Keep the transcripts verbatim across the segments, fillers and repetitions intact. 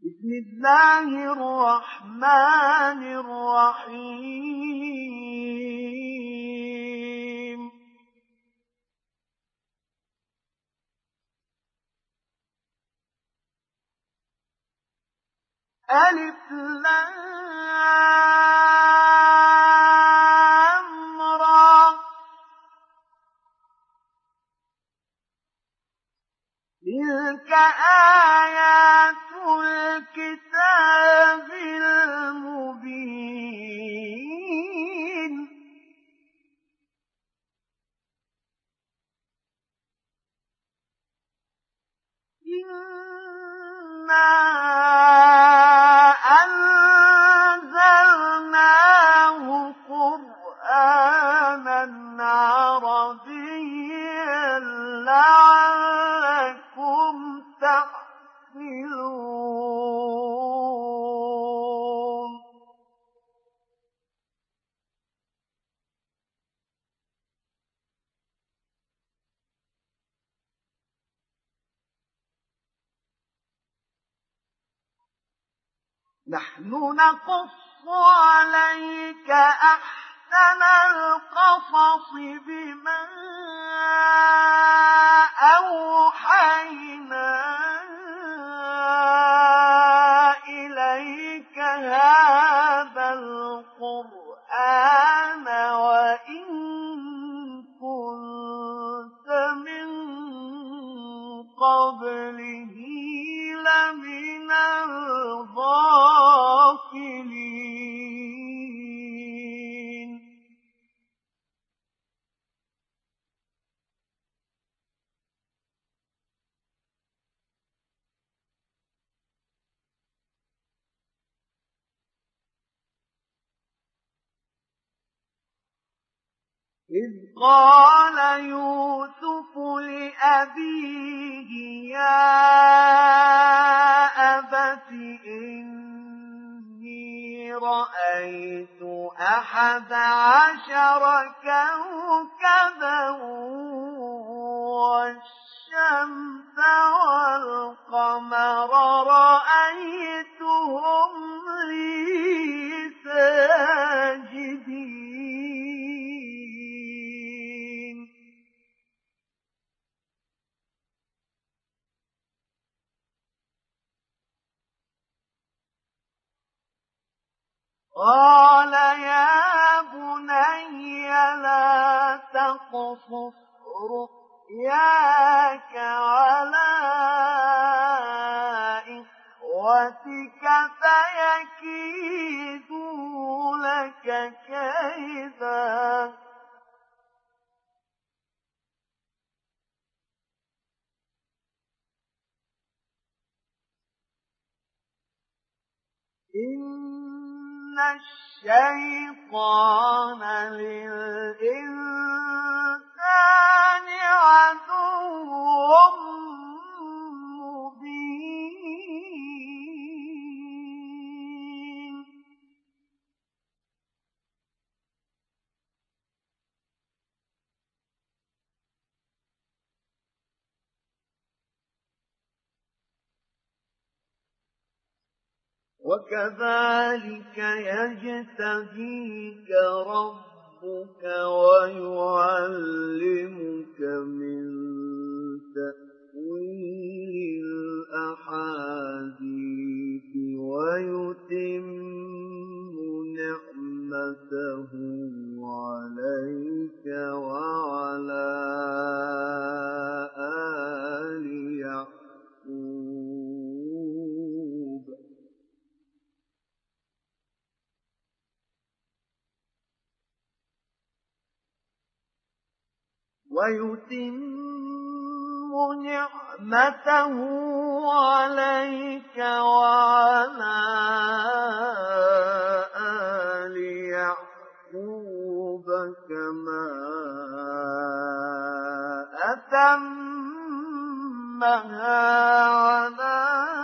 بسم الله الرحمن الرحيم ألف لام را تلك آيات الكتاب المبين إنا أنزلناه قرآنا عربيا لعلكم تعقلون نحن نقص عليك أحسن القصص بما أوحينا إليك هذا القرآن وإن كنت من قبله لمن الغافلين إذ قال يوسف لأبيه يا أبت إني رأيت أحد عشر كوكبا والشمس والقمر رأيتهم لي ساجدين قال يا بني لا تقصص رؤياك على إخوتك فيكيدوا لك كيدا إن الشيطان للإنسان عدو مبين وكذلك يجتبيك ربك ويعلمك من تأويل الأحاديث ويتم نعمته عليك وعلى آل يعقوب ويتم نعمته عليك وعلى آل يعقوب كما أتمها على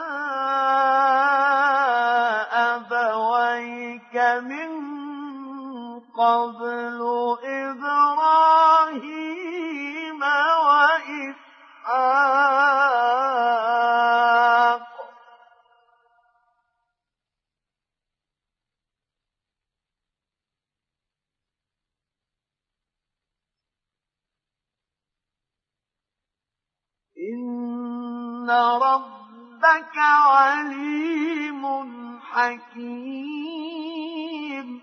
أبويك من قبل إبراهيم وإسحاق إن ربك عليم حكيم.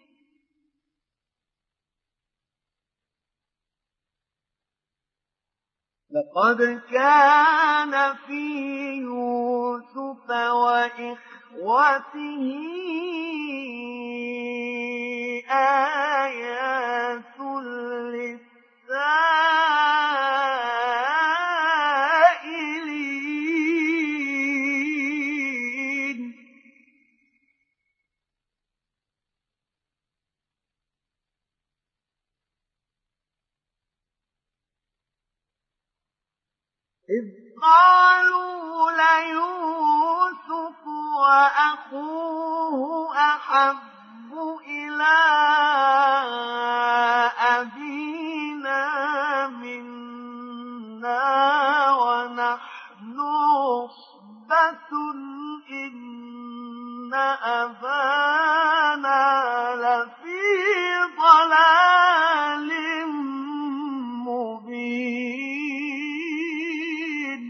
لقد كان في يوسف وإخوته آيات للسائلين. إذ قالوا ليوسف وأخوه أحب إلى أبينا منا ونحن عصبة إن أبانا لفي ضلال مبين.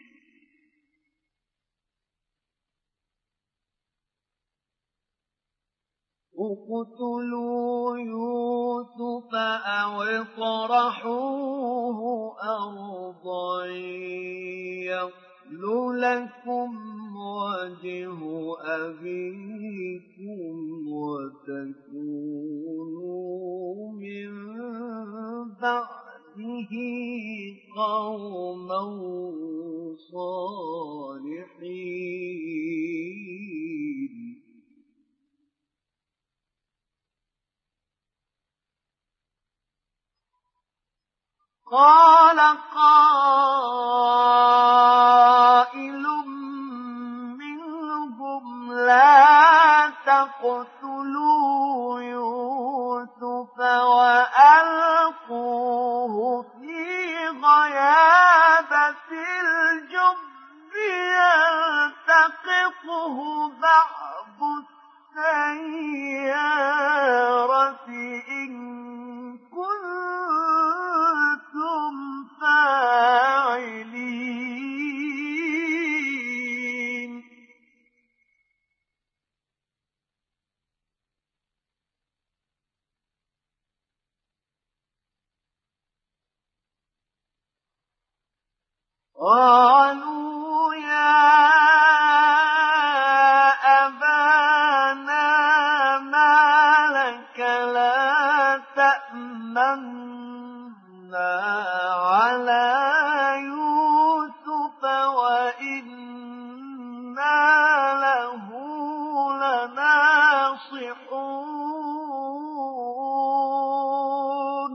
اقتلوا يوسف أو اطرحوه أرضا يخل لكم وجه أبيكم وتكونوا من بعده قوما صالحين. قال قائل منهم لا تقتلوا يوسف وألقوه في غيابة الجب يلتقطه بعض السيارة إن كنتم فاعلين. قالوا يا أبانا ما لك لا تأمنا على يوسف وإنا له لناصحون.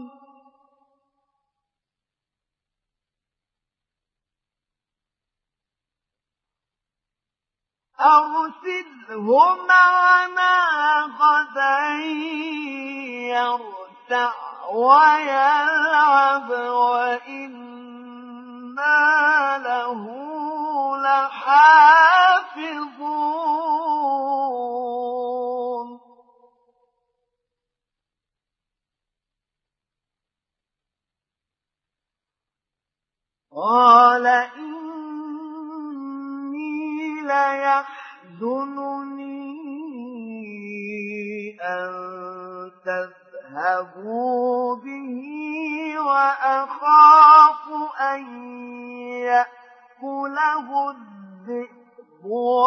أرسله معنا غدا يرتع ويلعب وإنا له لحافظون. قال إني ليحزنني أن تذهبوا به وأخاف أن يأكله الذئب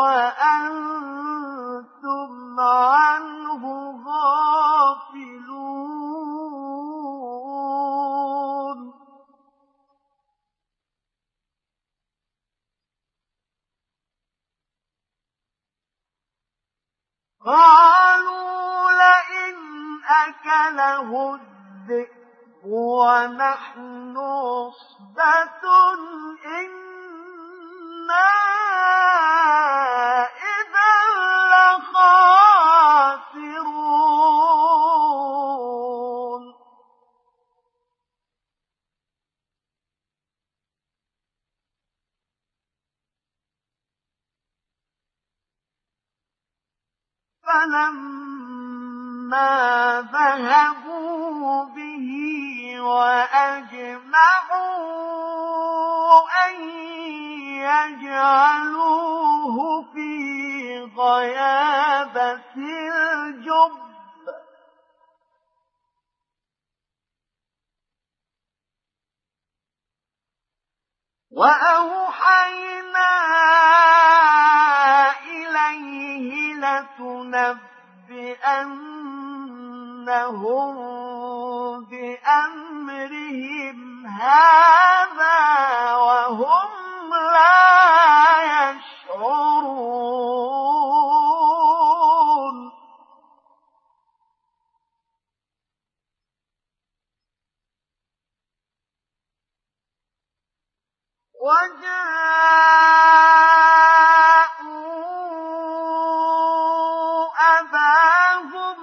وأنتم عنه غافلون. قالوا لئن أكله الذئب ونحن عصبة إنا إذا لخاسرون. فلما ذهبوا به وأجمعوا أن يجعلوه في غيابة الجب وأوحينا إليه لتنبئنهم بأمرهم هذا وهم لا يشعرون وجاءوا أباهم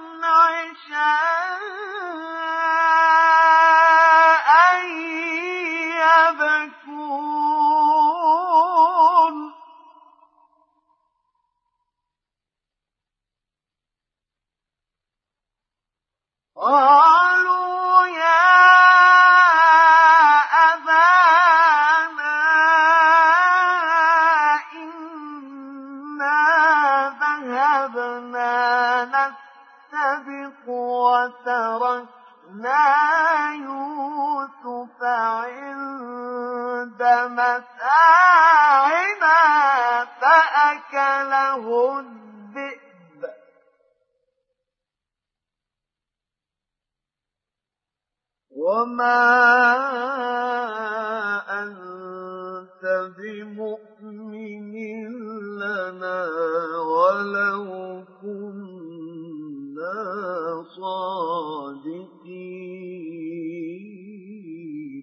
عشاء يبكون قالوا يا أبانا إنا ذهبنا نستبق وتركنا يوسف عند متاعنا فأكله الذئب وما أنت بمؤمن لنا ولو كنا صادقين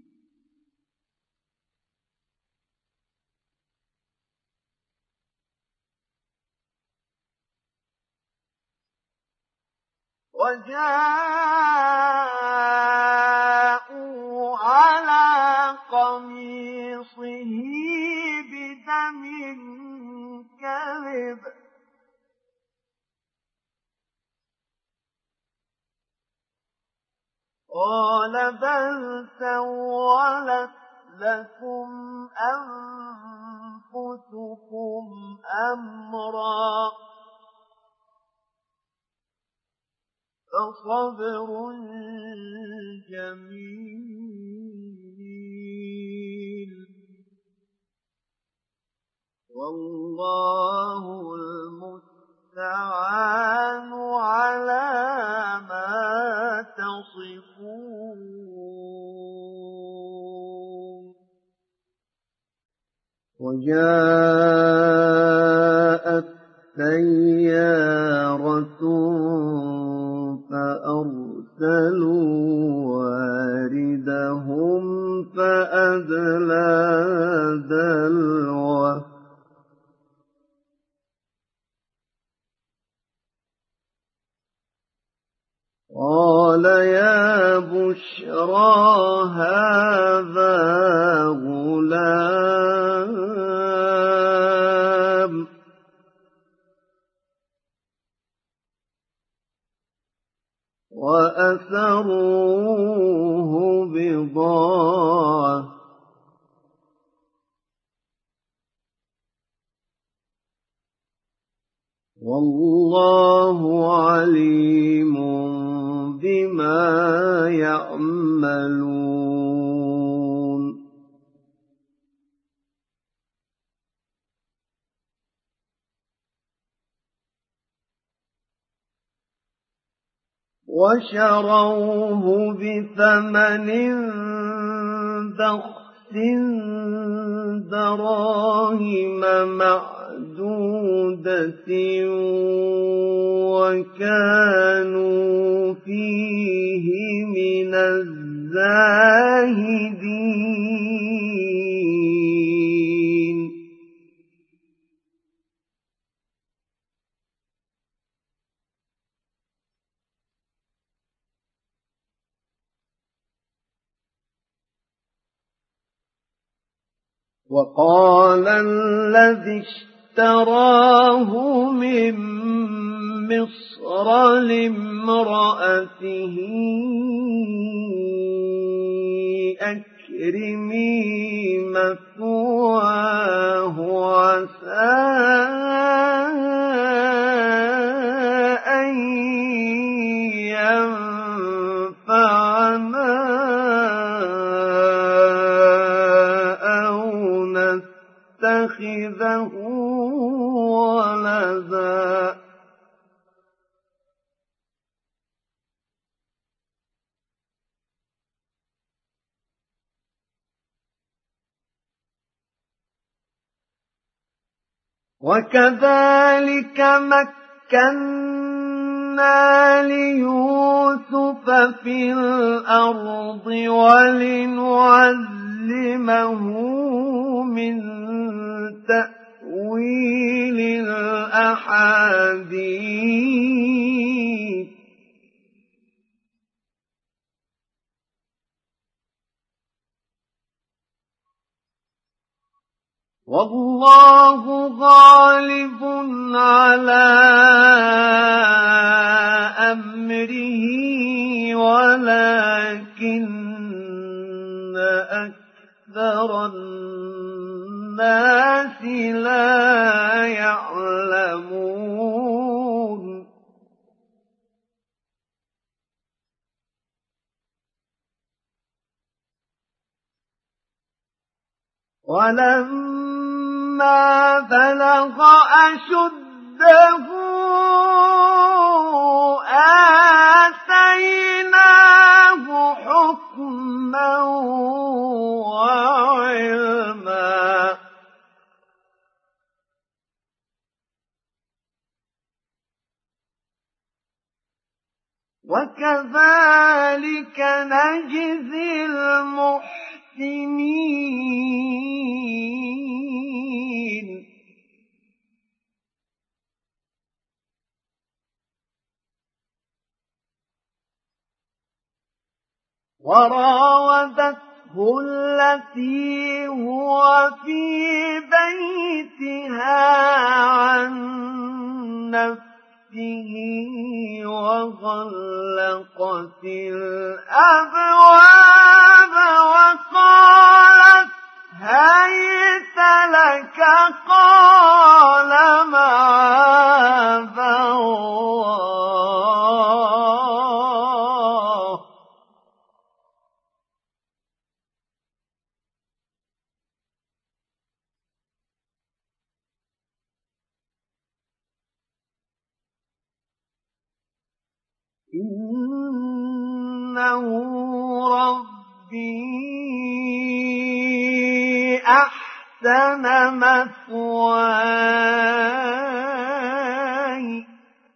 وجاءوا على قميصه بدم كذب قال بل سولت لكم أنفسكم أمرا فصبر جميل والله المستعان على ما تصفون وجاءت سيارة فأرسلوا واردهم فأدلى دلوه قال يا بشرى هذا غلام وأسروه بضاعة والله عليم بما يعملون وشروه بثمن بخس دراهم معدودة وكانوا فيه من الزاهدين وقال الذي اشتراه من مصر لامرأته أكرمي مجرمي مثواه عسى أن ينفعنا أو نتخذه ولدا وكذلك مكنا ليوسف في الأرض ولنعلمه من تأويل الأحاديث والله غالب على أمره ولكن أكثر الناس لا يعلمون ولما بلغ أشده آتيناه حكما وعلما وكذلك نجزي المحسنين وراودته التي هو في بيتها عن نفسه وغلقت الأبواب وقالت هيت لك قال معاذ الله إنه ربي أحسن مثواي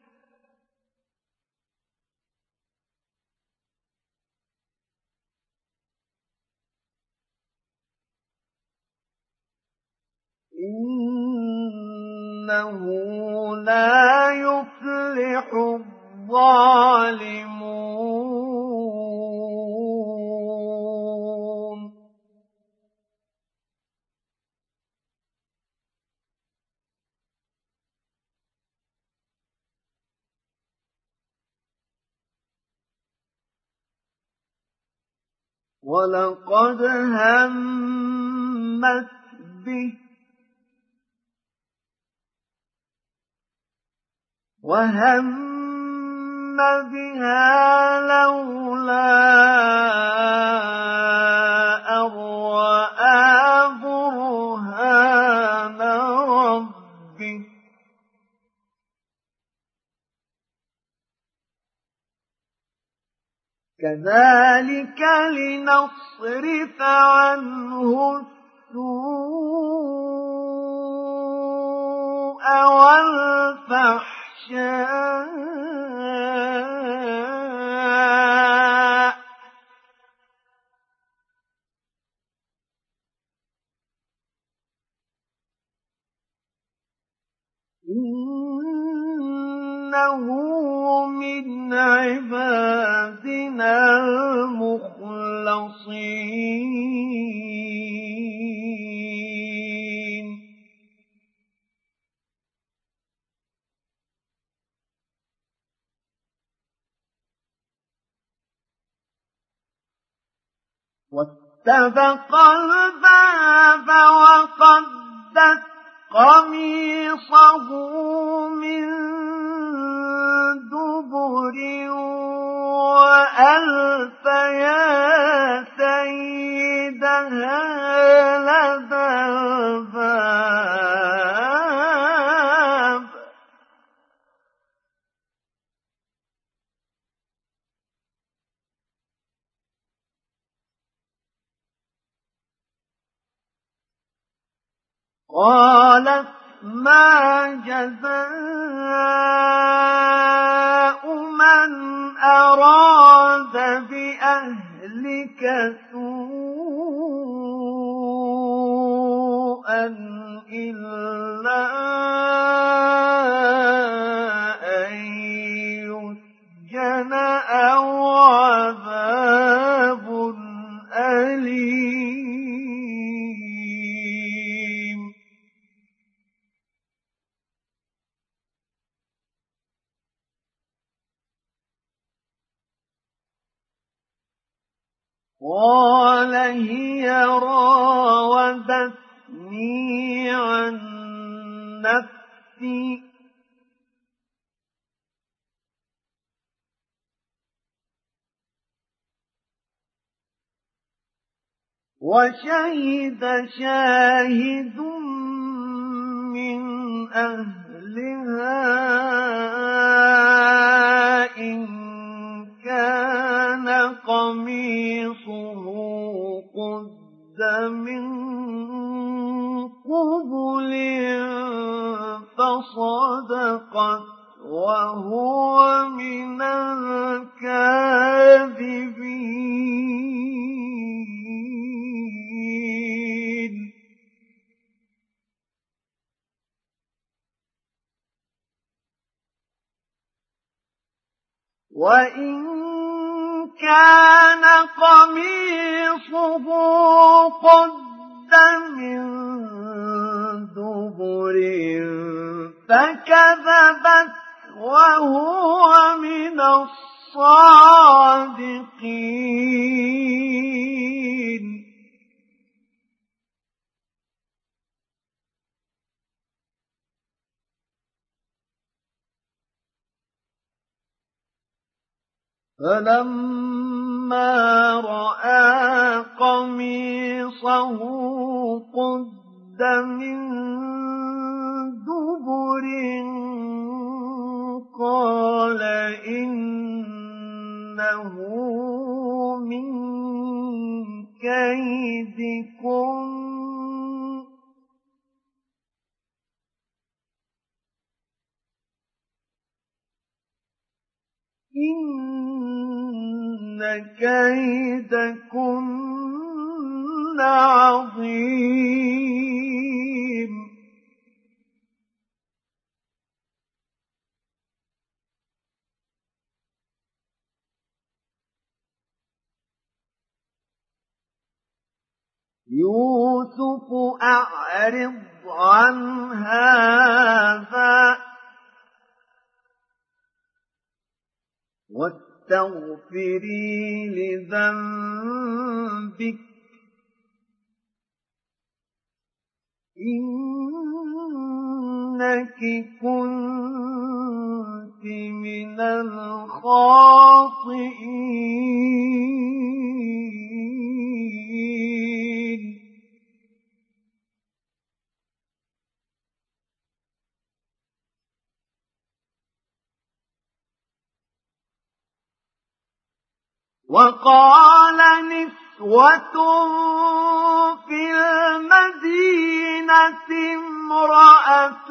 إنه لا يفلح الظالمون ولقد همت به وهم بها لولا أن رأى برهان ربه كذلك لنصرف عنه السوء والفحشاء إنه من عبادنا المخلصين فاستبق الباب وقدت قميصه من دبر وألف يا سيدها لدى الباب قالت ما جزاء من أراد بأهلك سوءا إلا أن يسجن أو عذاب أليم. قال هي راودتني عن نفسي وشهد شاهد من أهلها إن كان قميصه قد من قبل فصدقت وهو من الكاذبين. وإن كان قميصه قد من دبر فكذبت وهو من الصادقين. فلما رأى قميصه قد من دبر قال إنه من كيدكم إن كيدكن عظيم. يوسف أعرض عن هذا واستغفري لذنبك إنك كنت من الخاطئين. وقال نسوة في المدينة امرأة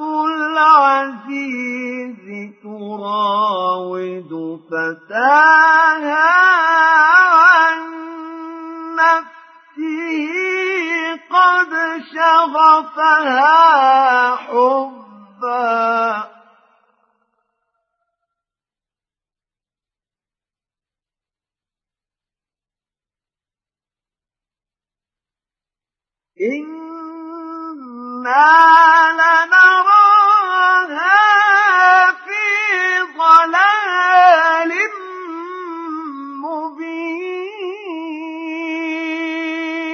العزيز تراود فتاها عن نفسه قد شغفها حبا إنا لنراها في ضلال مبين.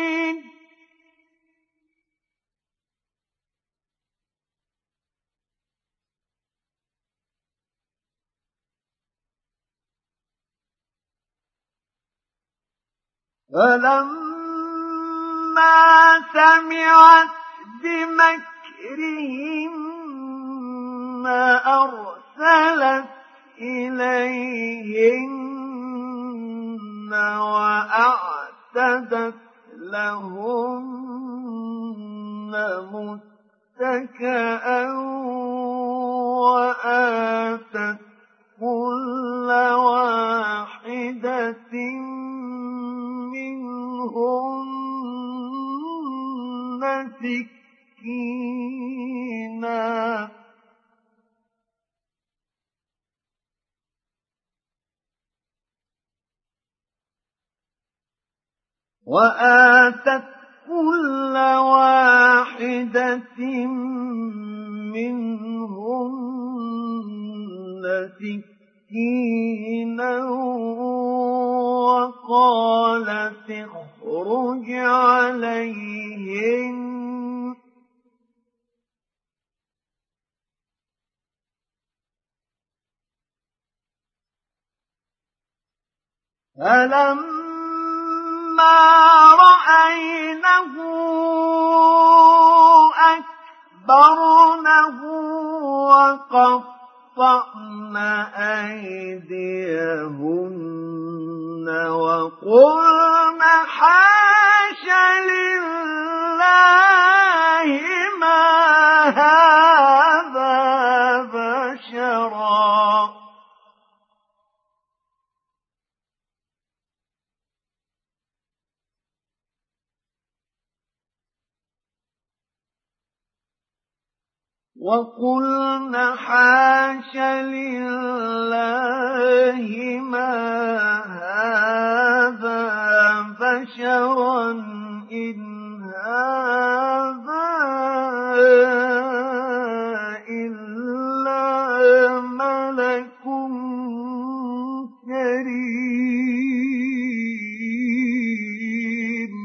فلما سمعت بمكرهن أرسلت إليهن وأعتدت لهن متكئا وآتت كل واحدة منهن سكينا وآتت كل واحدة منهن سكينا وقالت اخرج عليهن فلما رأينه أكبرنه وقطعن أيديهن وقلن حاش لله ما هذا بشرا وقلن حاش لله ما هذا بشرا إن هذا إلا ملك كريم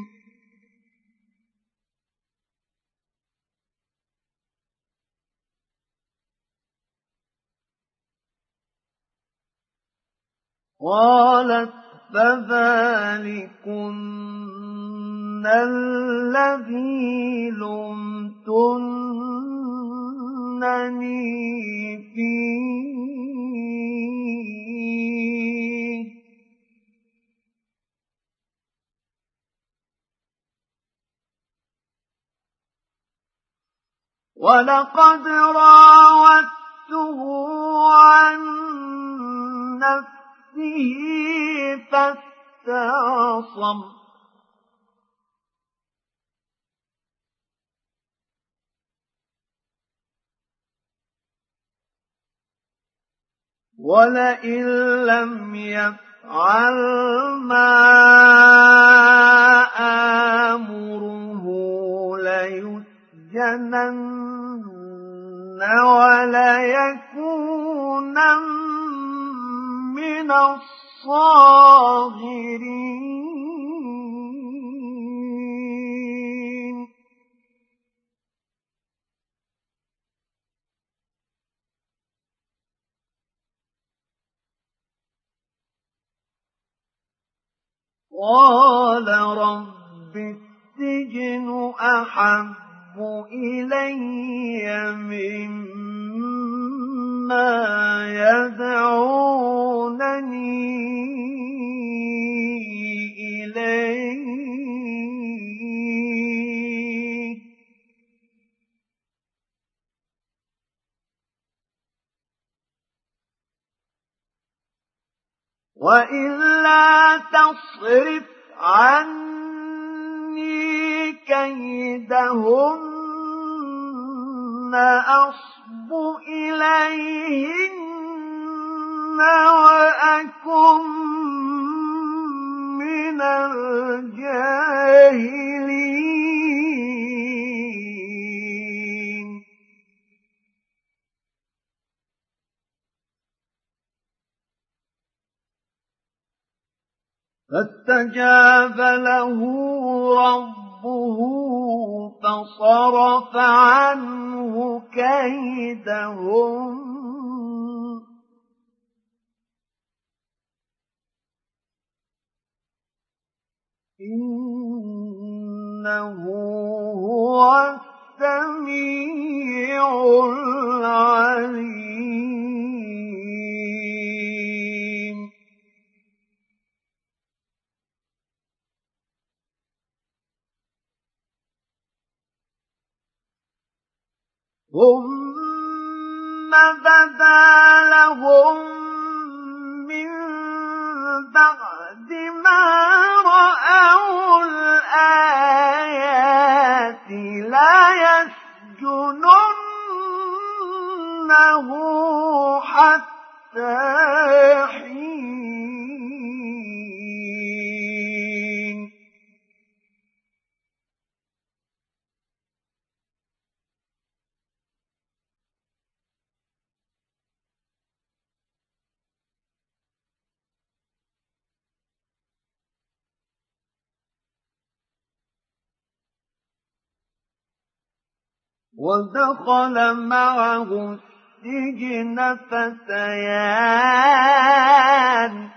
قالت فذلكن الذي لمتنني فيه ولقد راودته عن نفسه فاستعصم ولئن لم يفعل ما آمره ليسجنن وليكونن من الصاغرين قال رب السجن أحب إلي مما يدعونني إليه وإلا تصرف عني كيدهن أصب إليهن وأكن من الجاهلين فاستجاب له ربه فصرف عنه كيدهم إِنَّهُ هُوَ السَّمِيعُ الْعَلِيمُ. ثُمَّ بَدَا لَهُم مِّن بَعْدِ مَا رَأَوُا الْآيَاتِ لَيَسْجُنُنَّهُ حَتَّىٰ حِينٍ. وَدَخَلَ مَعَهُ السِّجْنَ فَتَيَانِ ۖ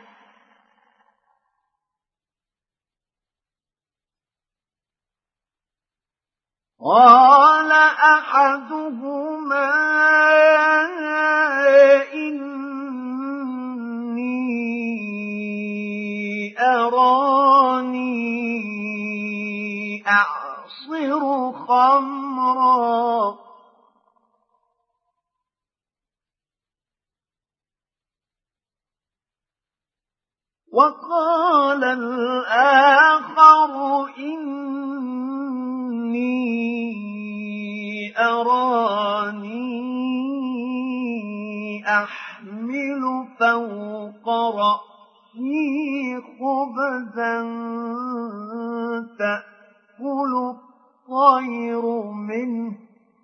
قَالَ أَحَدُهُمَا إِنِّي أَرَانِي أَعْصِرُ خَمْرًا، وَقَالَ الْآخَرُ إِنِّي أَرَانِي أَحْمِلُ فَوْقَ رَأْسِي خُبْزًا تَأْكُلُ الطَّيْرُ مِنْهُ،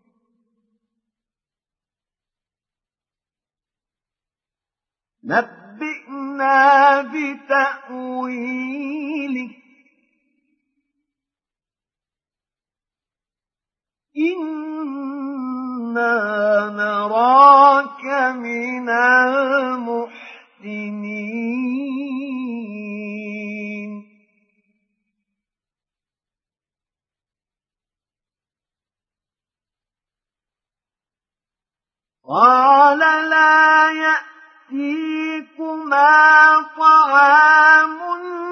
نَبِّئْنَا بِتَأْوِيلِهِ إِنَّا نَرَاكَ مِنَ الْمُحْسِنِينَ. قَالَ لَا يَأْتِيكُمَا طَعَامٌ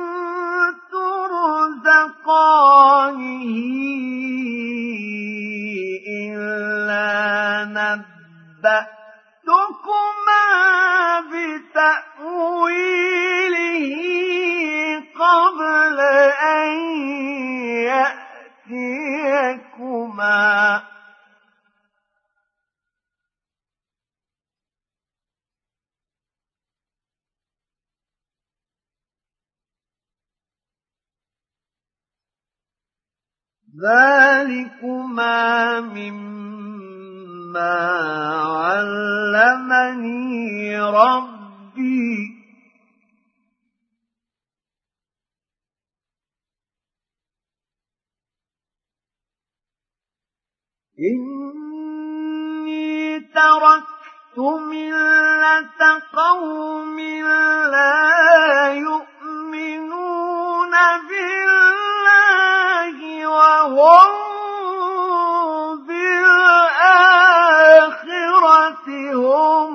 تُرْزَقَانِهِ إِلَّا نَبَّأْتُكُمَا بِتَأْوِيلِهِ قَبْلَ أَن يَأْتِيَكُمَا ۚ ذَٰلِكُمَا مِمَّا عَلَّمَنِي رَبِّي ۚ إِنِّي تَرَكْتُ مِلَّةَ قَوْمٍ لَّا يُؤْمِنُونَ بِاللَّهِ وَهُم بِالْآخِرَةِ هُمْ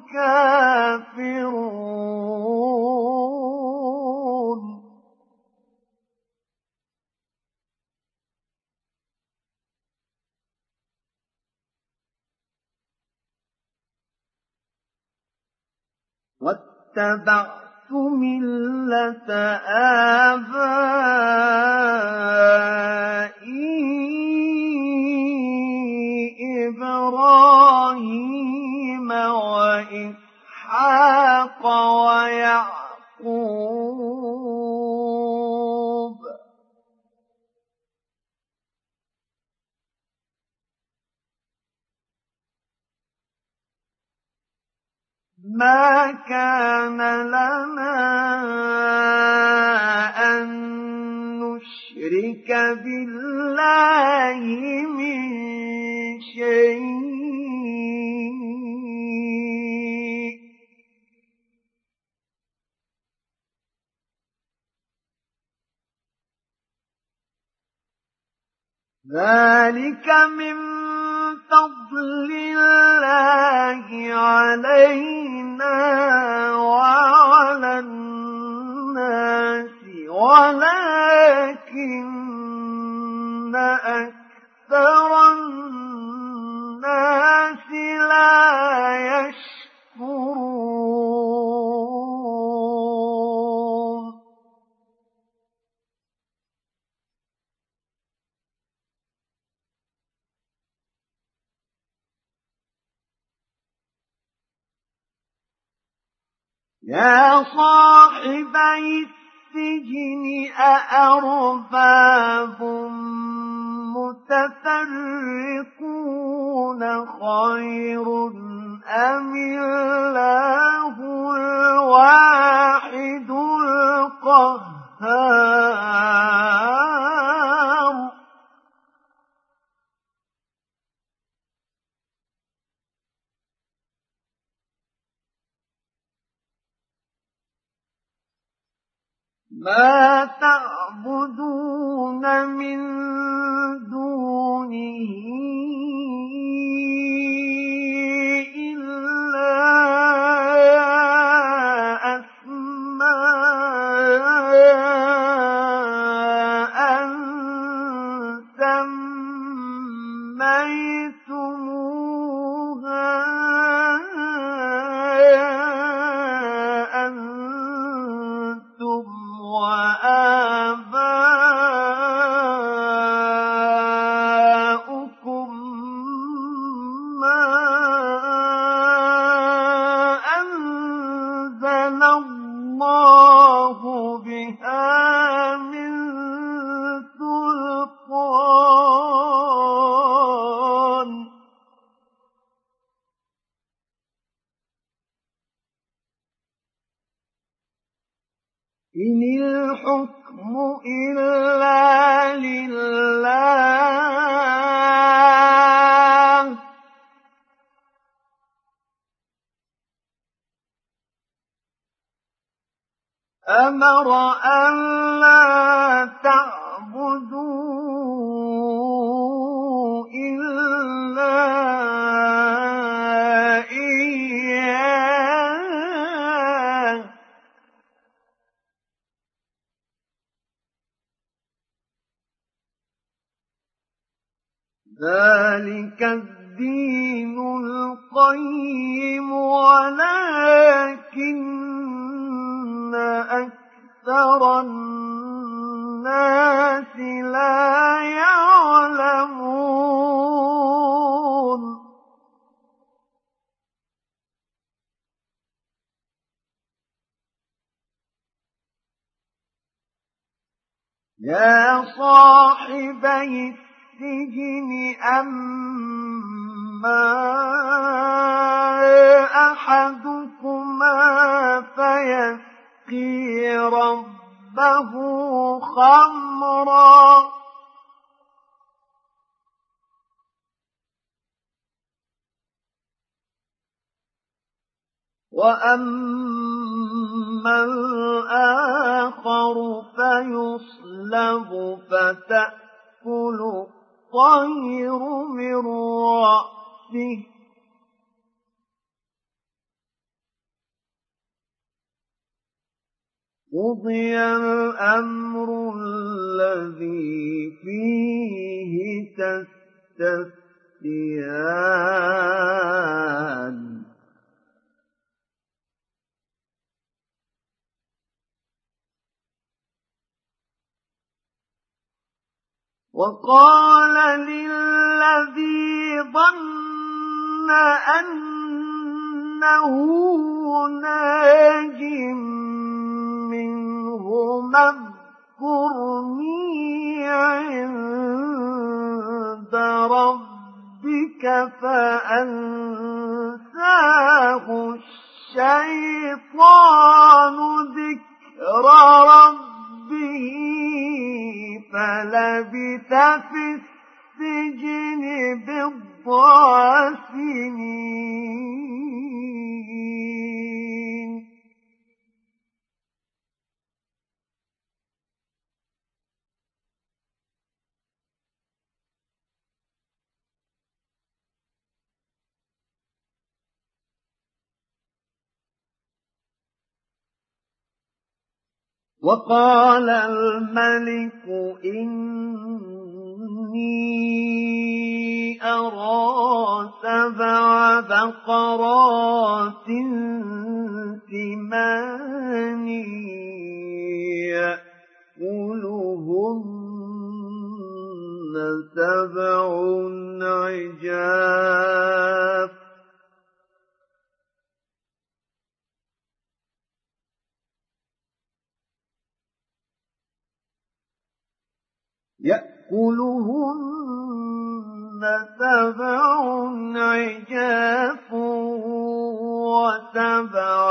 كَافِرُونَ. وَاتَّبَعْتُ مِلَّةَ آبَائِي إِبْرَاهِيمَ وَإِسْحَاقَ وَيَعْقُوبَ ۚ مَا كَانَ لَنَا أَن نُّشْرِكَ بِاللَّهِ مِن شَيْءٍ ۚ ذلك من فضل الله علينا وعلى الناس ولكن أكثر الناس لا يشكرون. يا صاحبي السجن أأرباب متفرقون خير أم الله الواحد القهار. ما تعبدون من دونه إلا أسماء سميتموها وآباؤكم ما أنزل الله بها من سلطان إن الحكم إلا لله أمر أن لا تعبدوا إلا إياه ذلك الدين القيم ولكن أكثر الناس لا يعلمون. يا صاحبي السجن أما أحدكما فيسقي ربه خمرا وأما الآخر فيصلب فتأكل الطير من رأسه قضي الأمر الذي فيه تستفتيان وقال للذي ظن أنه ناج منهما اذكرني عند ربك فأنساه الشيطان ذكر ربه فلبث في السجن بضع سنين وقال الملك إني أرى سبع بقرات سمان يأكلهن سبع عجاف يأكلهن سبع عجاف وسبع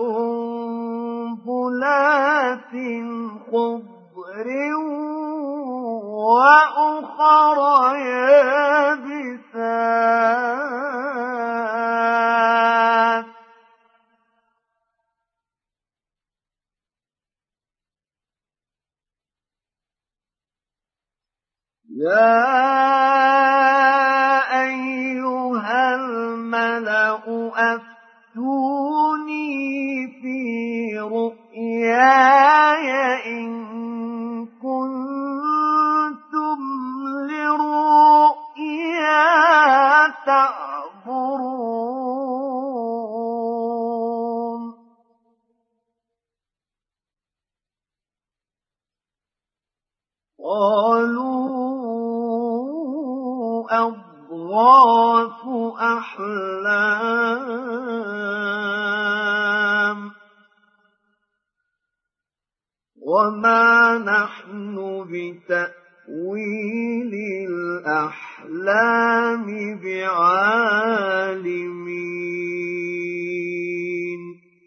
سنبلات خضر وأخر يابسات يا أيها الملأ أفتوني في رؤياي إن كنتم للرؤيا تعبرون قالوا أضغاث أحلام وما نحن بتأويل الأحلام بعالمين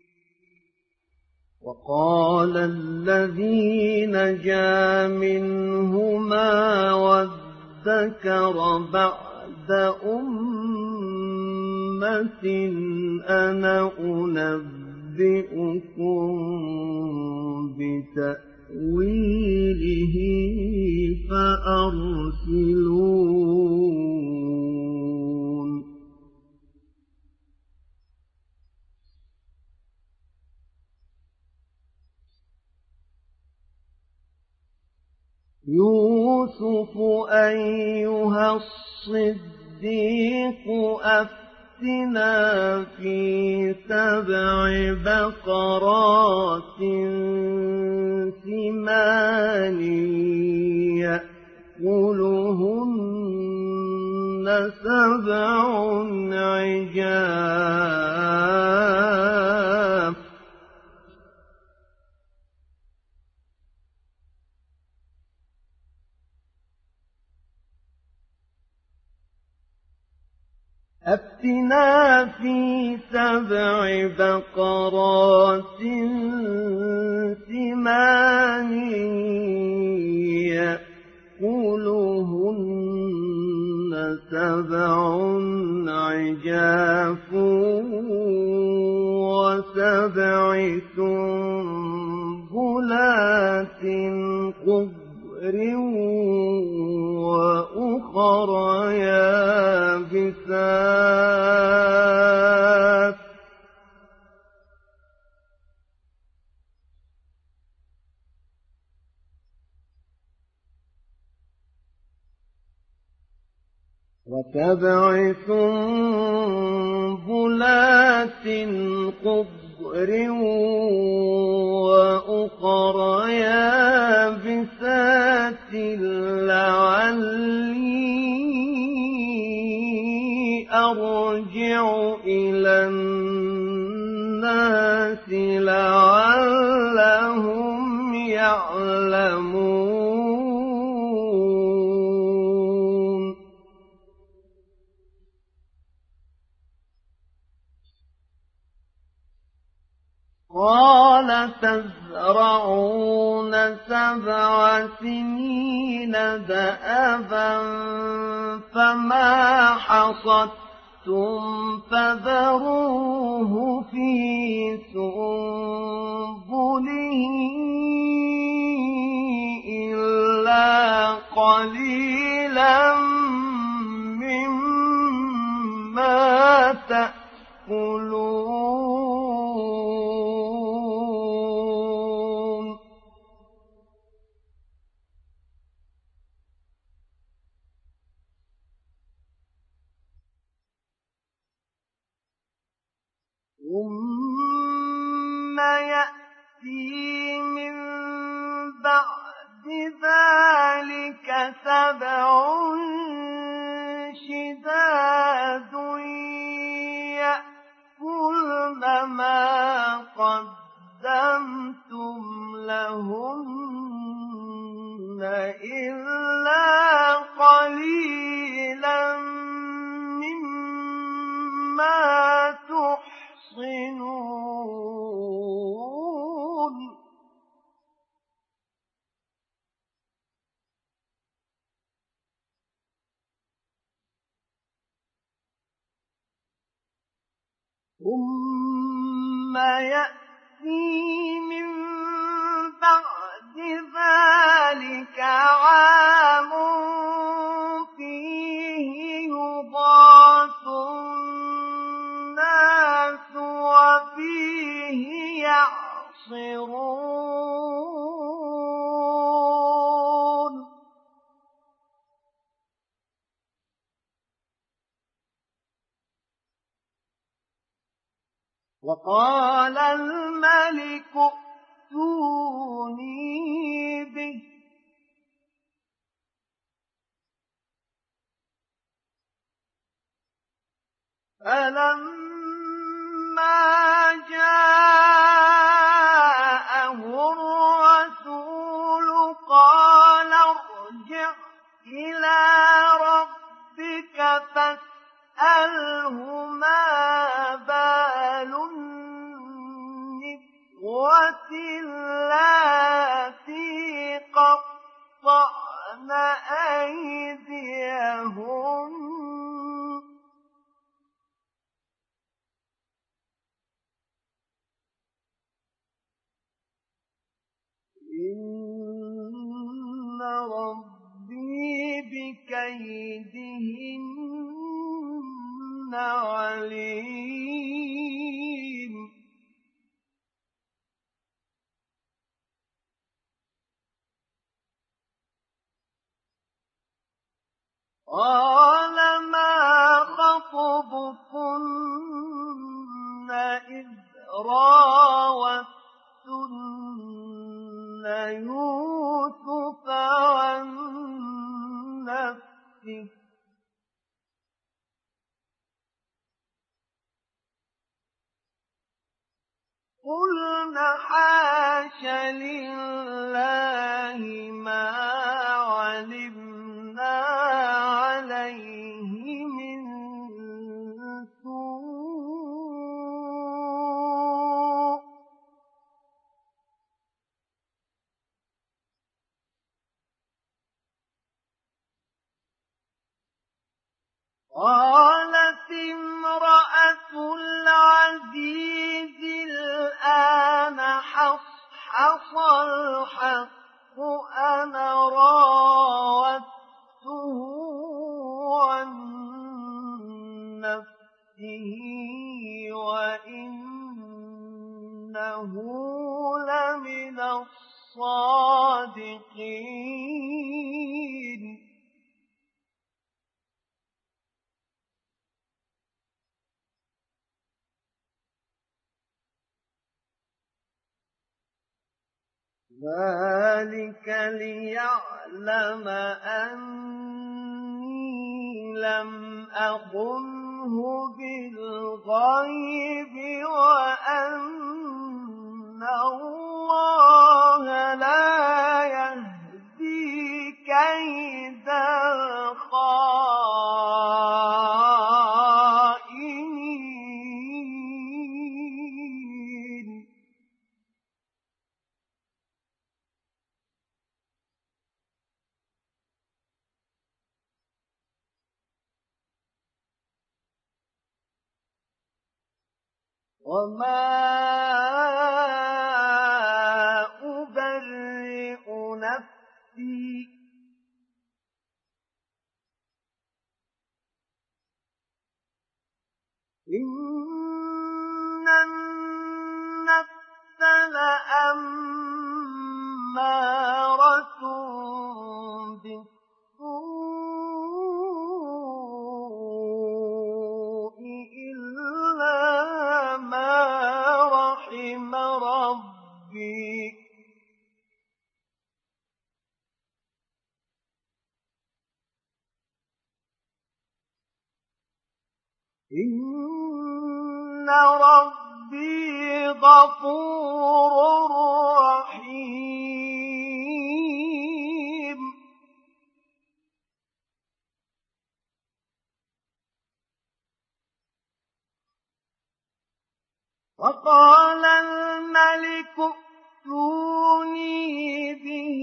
وقال الذي نجا منهما وادكر بعد أمة أنا أنبئكم بتأويله فأرسلون يوسف أيها الصديق أفتنا في سبع بقرات سمان يأكلهن سبع عجاف أفتنا في سبع بقرات سمان يأكلهن سبع عجاف وسبع سنبلات خضر وأخر يابسات وسبع سنبلات خضر وأخر يابسات لعلي أرجع إلى الناس لعلهم يعلمون قال تزرعون سبع سنين دأبا فما حصدتم فذروه في سنبله إلا قليلا مما تأكلون ثم يأتي من بعد ذلك سبع شداد يأكلن ما قدمتم لهن إلا قليلا مما تحصنون ثم يأتي من بعد ذلك عام فيه يغاث الناس وفيه يعصرون وقال الملك ائتوني به فلما جاءه الرسول قال ارجع إلى ربك فاسأله ما بال النسوة اللاتي قطعن أيديهن إن ربي بكيدهن عليم قال ما خطبكن إذ راوتن يوسف عن نفسه قلنا حاش لله ما علمنا عليه من سوء قالت امرأة العزيز الآن حصحص الحق أنا راودته عن نفسه وإنه لمن الصادقين ذلك ليعلم أني لم أخنه بالغيب وأن الله لا يهدي كيد الخائنين وما أبرئ نفسي إن النفس لأمارة بالسوء إلا ما إن ربي غفور رحيم وقال الملك ائتوني به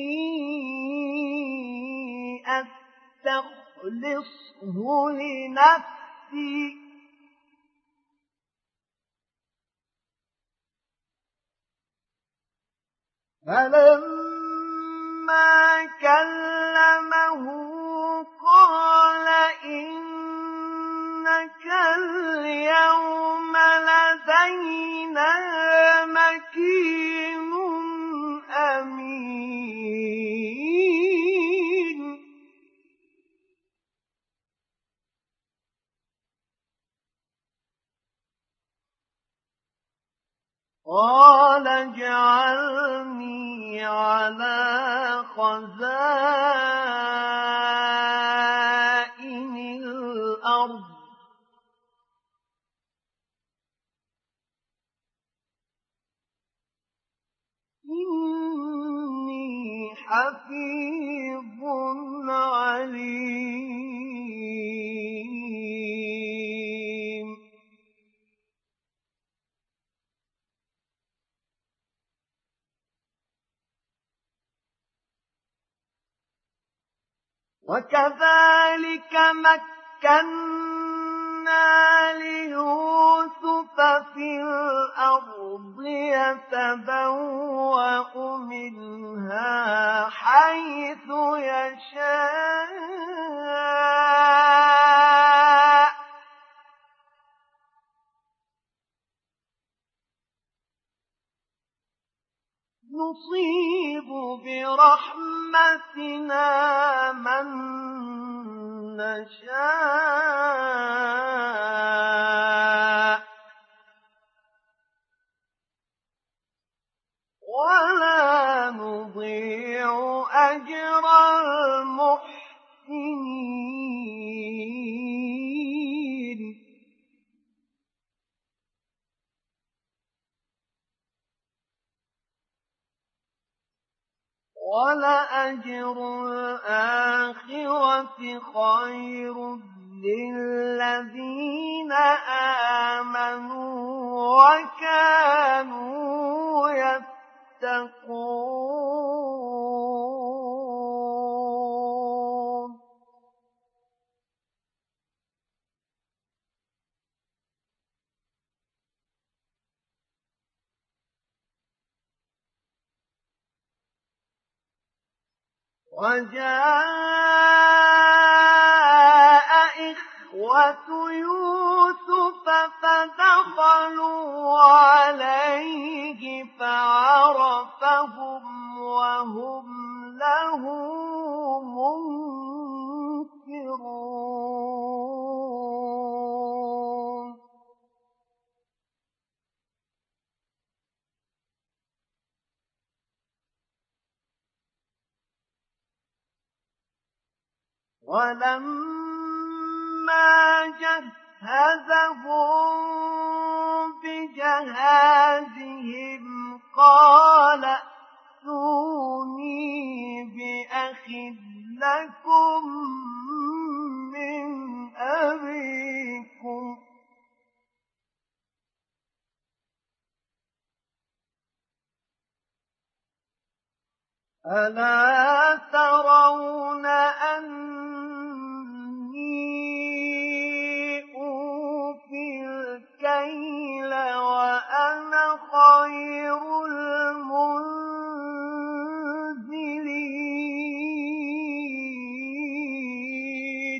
أستخلصه لنفسي فلما كلمه قال إنك اليوم لدينا مكين أمين قال اجعلني على خزائن الأرض إني حفيظ عليم وكذلك مكنا ليوسف في الأرض يتبوأ منها حيث يشاء نصيب برحمتنا من نشاء ولا نضيع أجر المحسنين ولأجر الآخرة خير للذين آمنوا وكانوا يتقون وجاء إخوة يوسف فدخلوا عليه فعرفهم وهم له منكرون ولما جهزهم بجهازهم قال ائتوني بأخ لكم من أبيكم ألا ترون أني أوفي الكيل وأنا خير المنزلين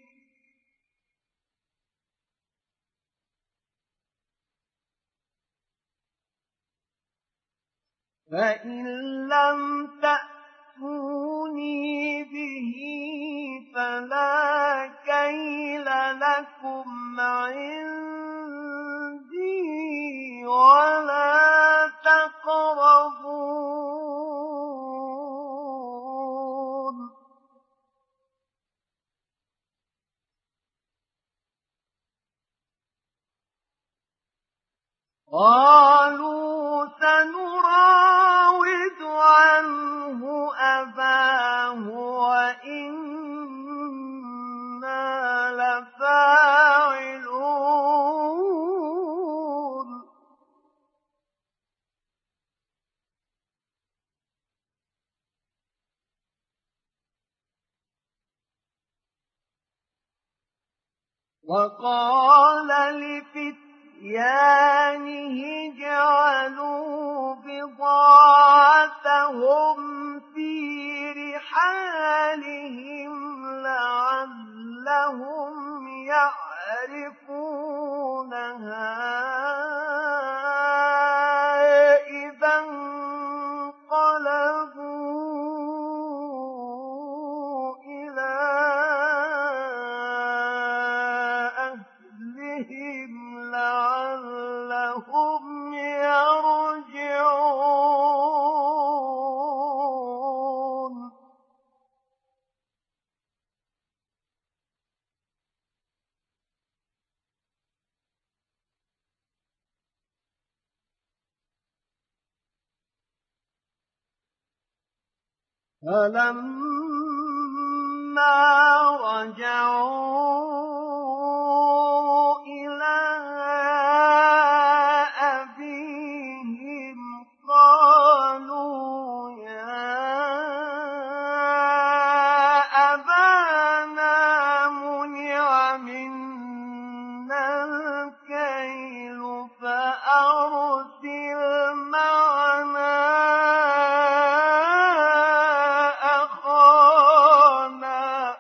فإن لم تأتوني به فلا كيل لكم عندي ولا تقربون قالوا سنراود عنه أباه وإنا لفاعلون وقال لفتيانه اجعلوا بضاعتهم في رحالهم لعلهم يعرفونها إذا انقلبوا إلى أهلهم لعلهم يرجعون فلما رجعوا إلى أبيهم قالوا يا أبانا منع منا الكيل فأرسل معنا أخانا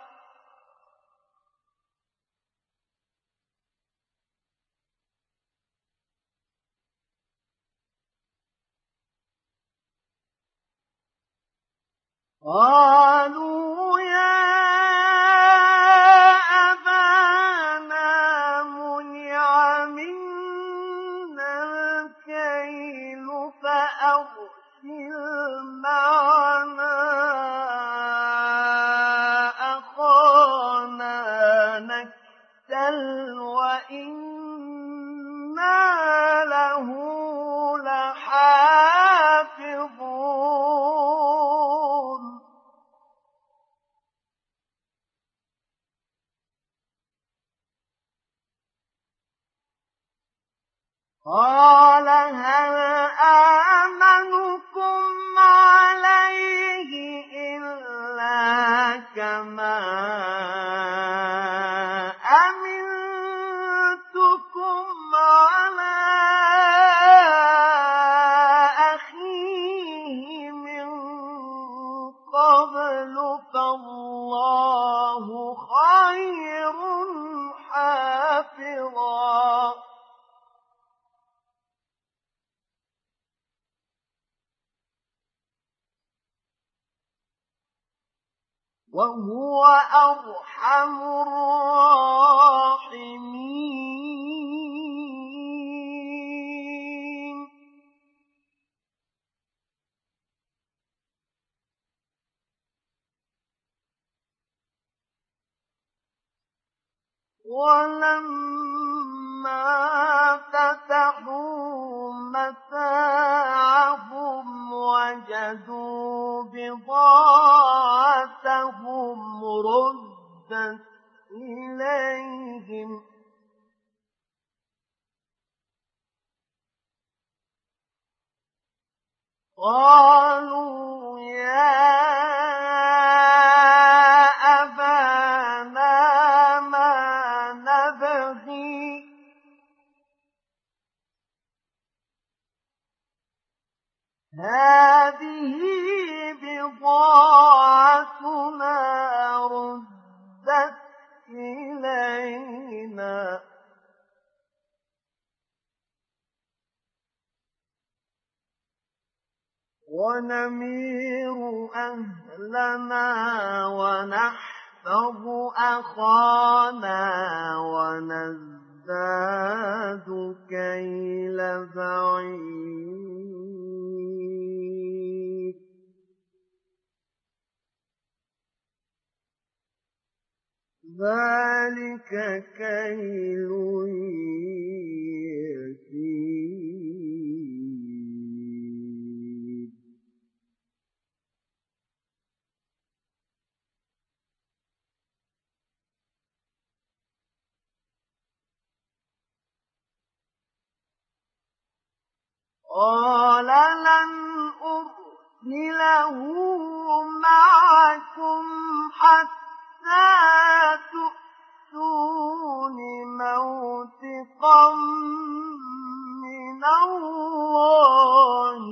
قالوا يا أبانا منع منا الكيل فأرسل معنا أخانا نكتل وإنا له لحافظون قال هل آمنكم عليه إلا كما أمنتكم على أخيه من قبل فالله خير حافظا وهو أرحم الراحمين ولما فتحوا متاعهم وجدوا بضاعتهم ردت إليهم قالوا يا أبانا ما نبغي هذه بضاعتنا ردت إلينا ونمير أهلنا ونحفظ أخانا ونزداد كيل بعير ذلك كيل يسير قال لن أرسله معكم حتى تؤتون موثقا من الله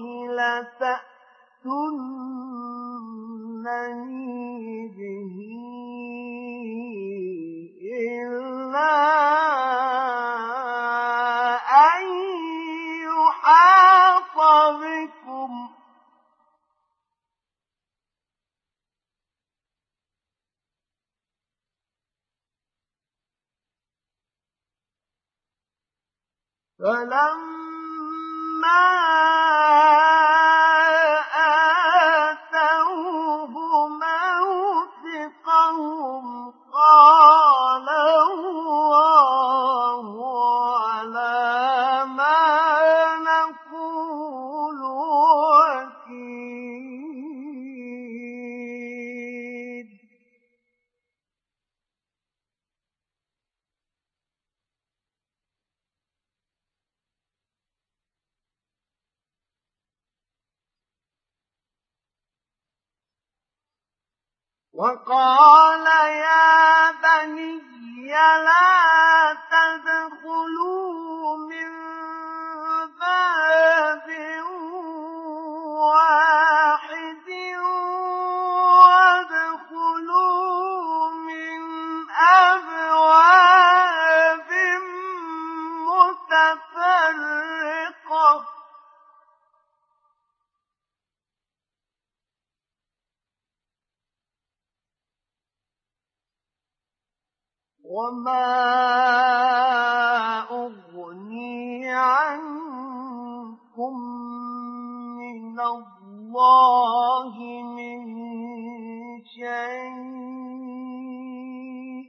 لتأتونني به إلا أن يحاط بكم فلما آتوه موثقهم قال الله على ما نقول وكيل وقال يا بني لا تدخلوا من باب واحد وادخلوا من أبواب متفرقة وما أغني عنكم من الله من شيء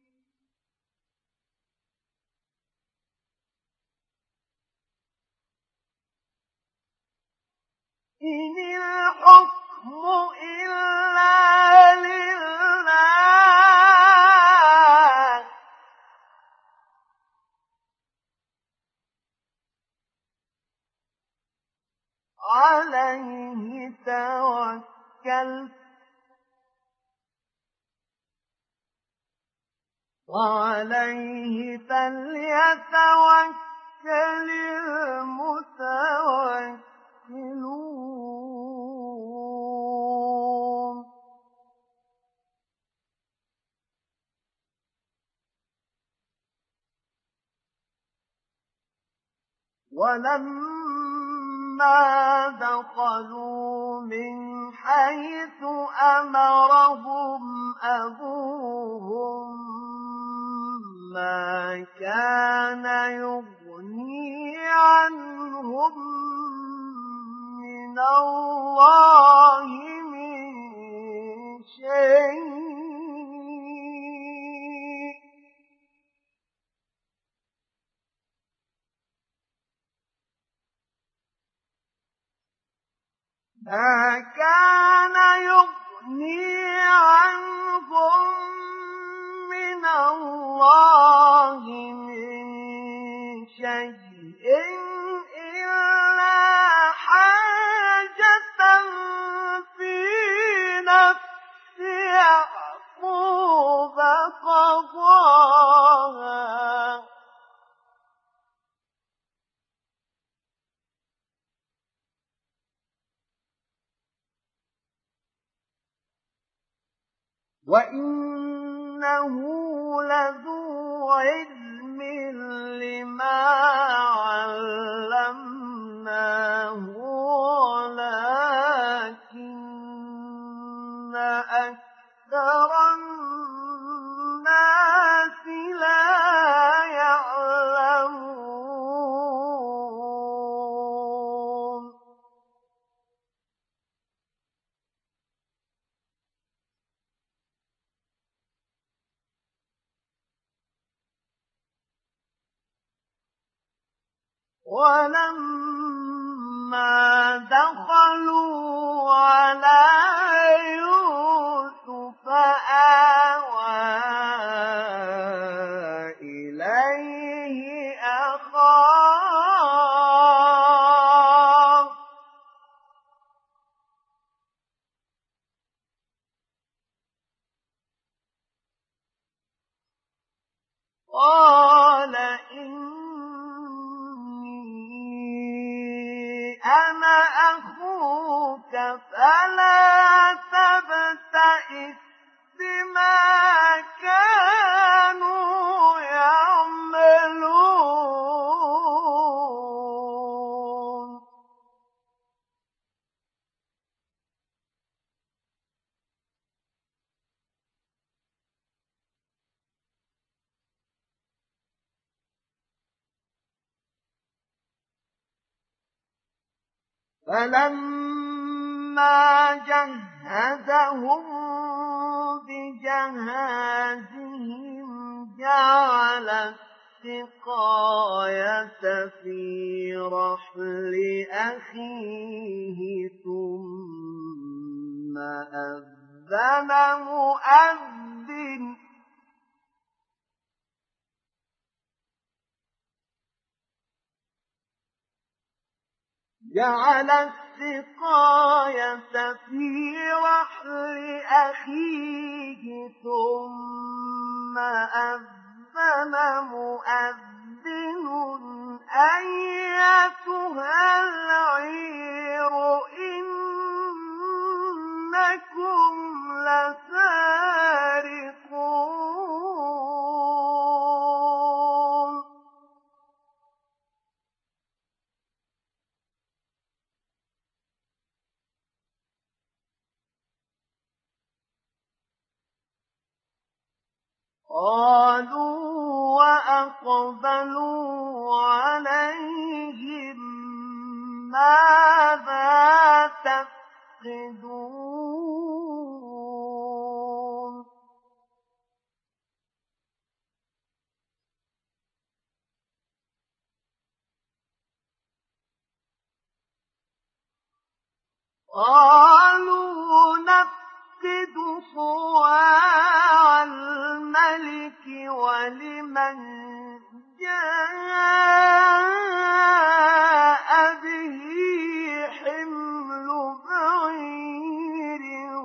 إن الحكم إلا لله عليه توكلت وعليه فليتوكل المتوكلون ولما دخلوا من حيث أمرهم أبوهم ما كان يغني عنهم من الله من شيء ما كان يغني عنهم من الله من شيء إلا حاجة في نفس يعقوب قضاها وإنه لذو علم لما علمناه ولكن أكثر الناس لا يعلمون ولما دخلوا على يوسف آوى إليه أخاه أنا أخوك فلا تبتئس بما كانوا يعملون فلما جهزهم بجهازهم جعل السقاية في رحل أخيه ثم أذن مؤذن جعل السقاية في رحل أخيه ثم أذن مؤذن أيتها العير إنكم لسارقون قالوا وأقبلوا عليهم ماذا تفقدون قالوا نفقد صواع الملك ولمن جاء به حمل بعير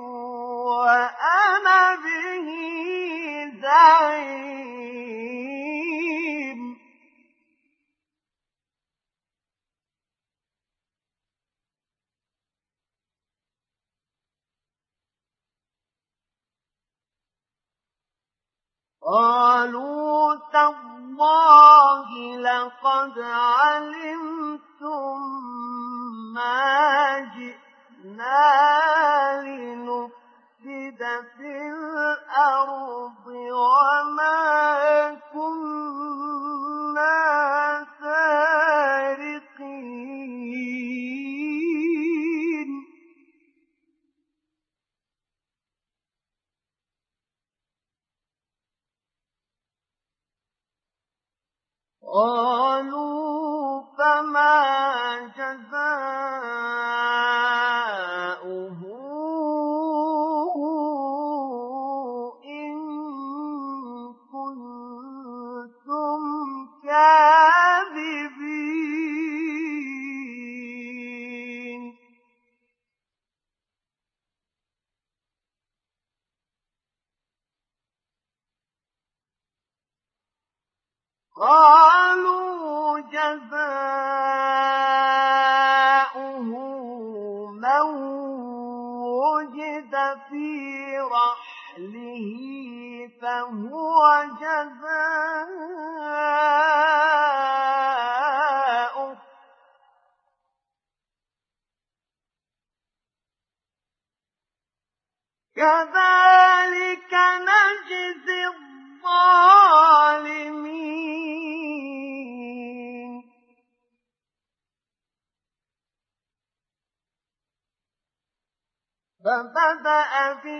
وأنا به زعيم قالوا تالله لقد علمتم ما جئنا لنفسد في الأرض وما كنا سارقين قالوا فما جزاؤه إن كنتم كاذبين قالوا جزاؤه من وجد في رحله فهو جزاؤه كذلك نجزي الظالمين فبدأ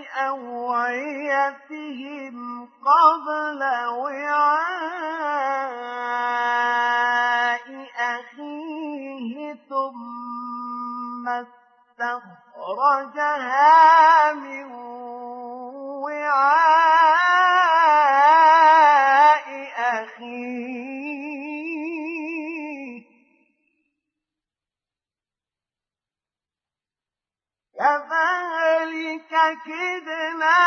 بأوعيتهم قبل وعاء أخيه ثم استخرجها من وعاء أخيه كذلك كدنا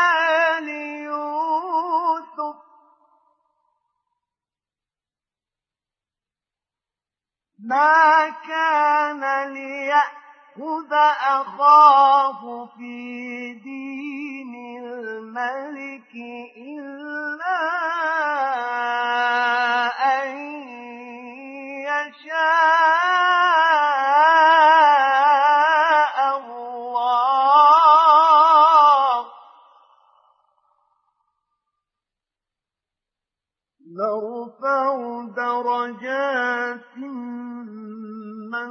ليوسف ما كان ليأخذ أخاه في دين الملك إلا أن يشاء الله نرفع درجات من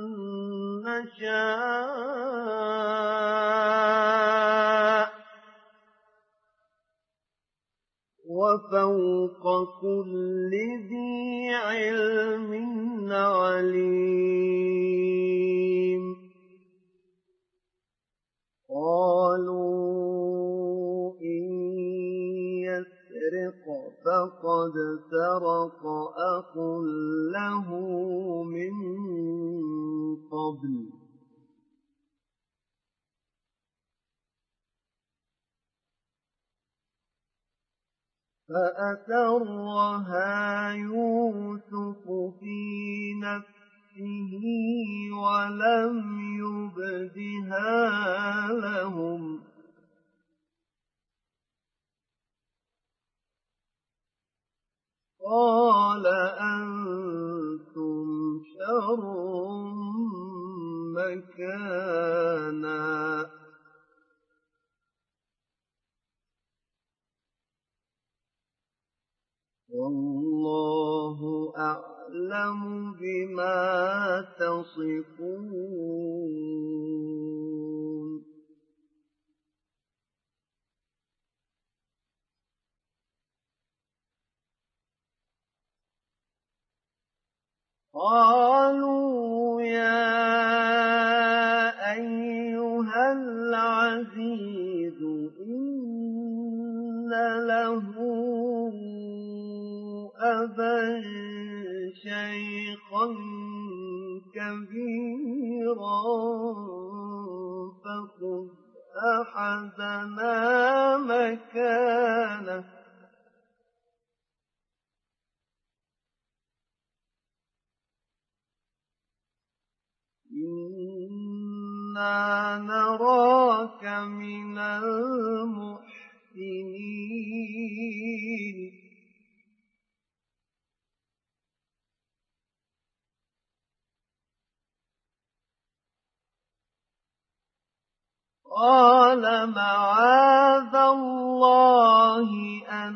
نشاء وفوق كل ذي علم عليم قالوا إن يسرق فقد سرق أخ له من قبل فأسرها يوسف في نفسه ولم يبدها لهم قال أنتم شر مكانا والله أعلم بما تصفون قالوا يا أيها العزيز إن له أبا شيخا كبيرا فخذ أحدنا مكانه إنا نراك من المحسنين قال معاذ الله أن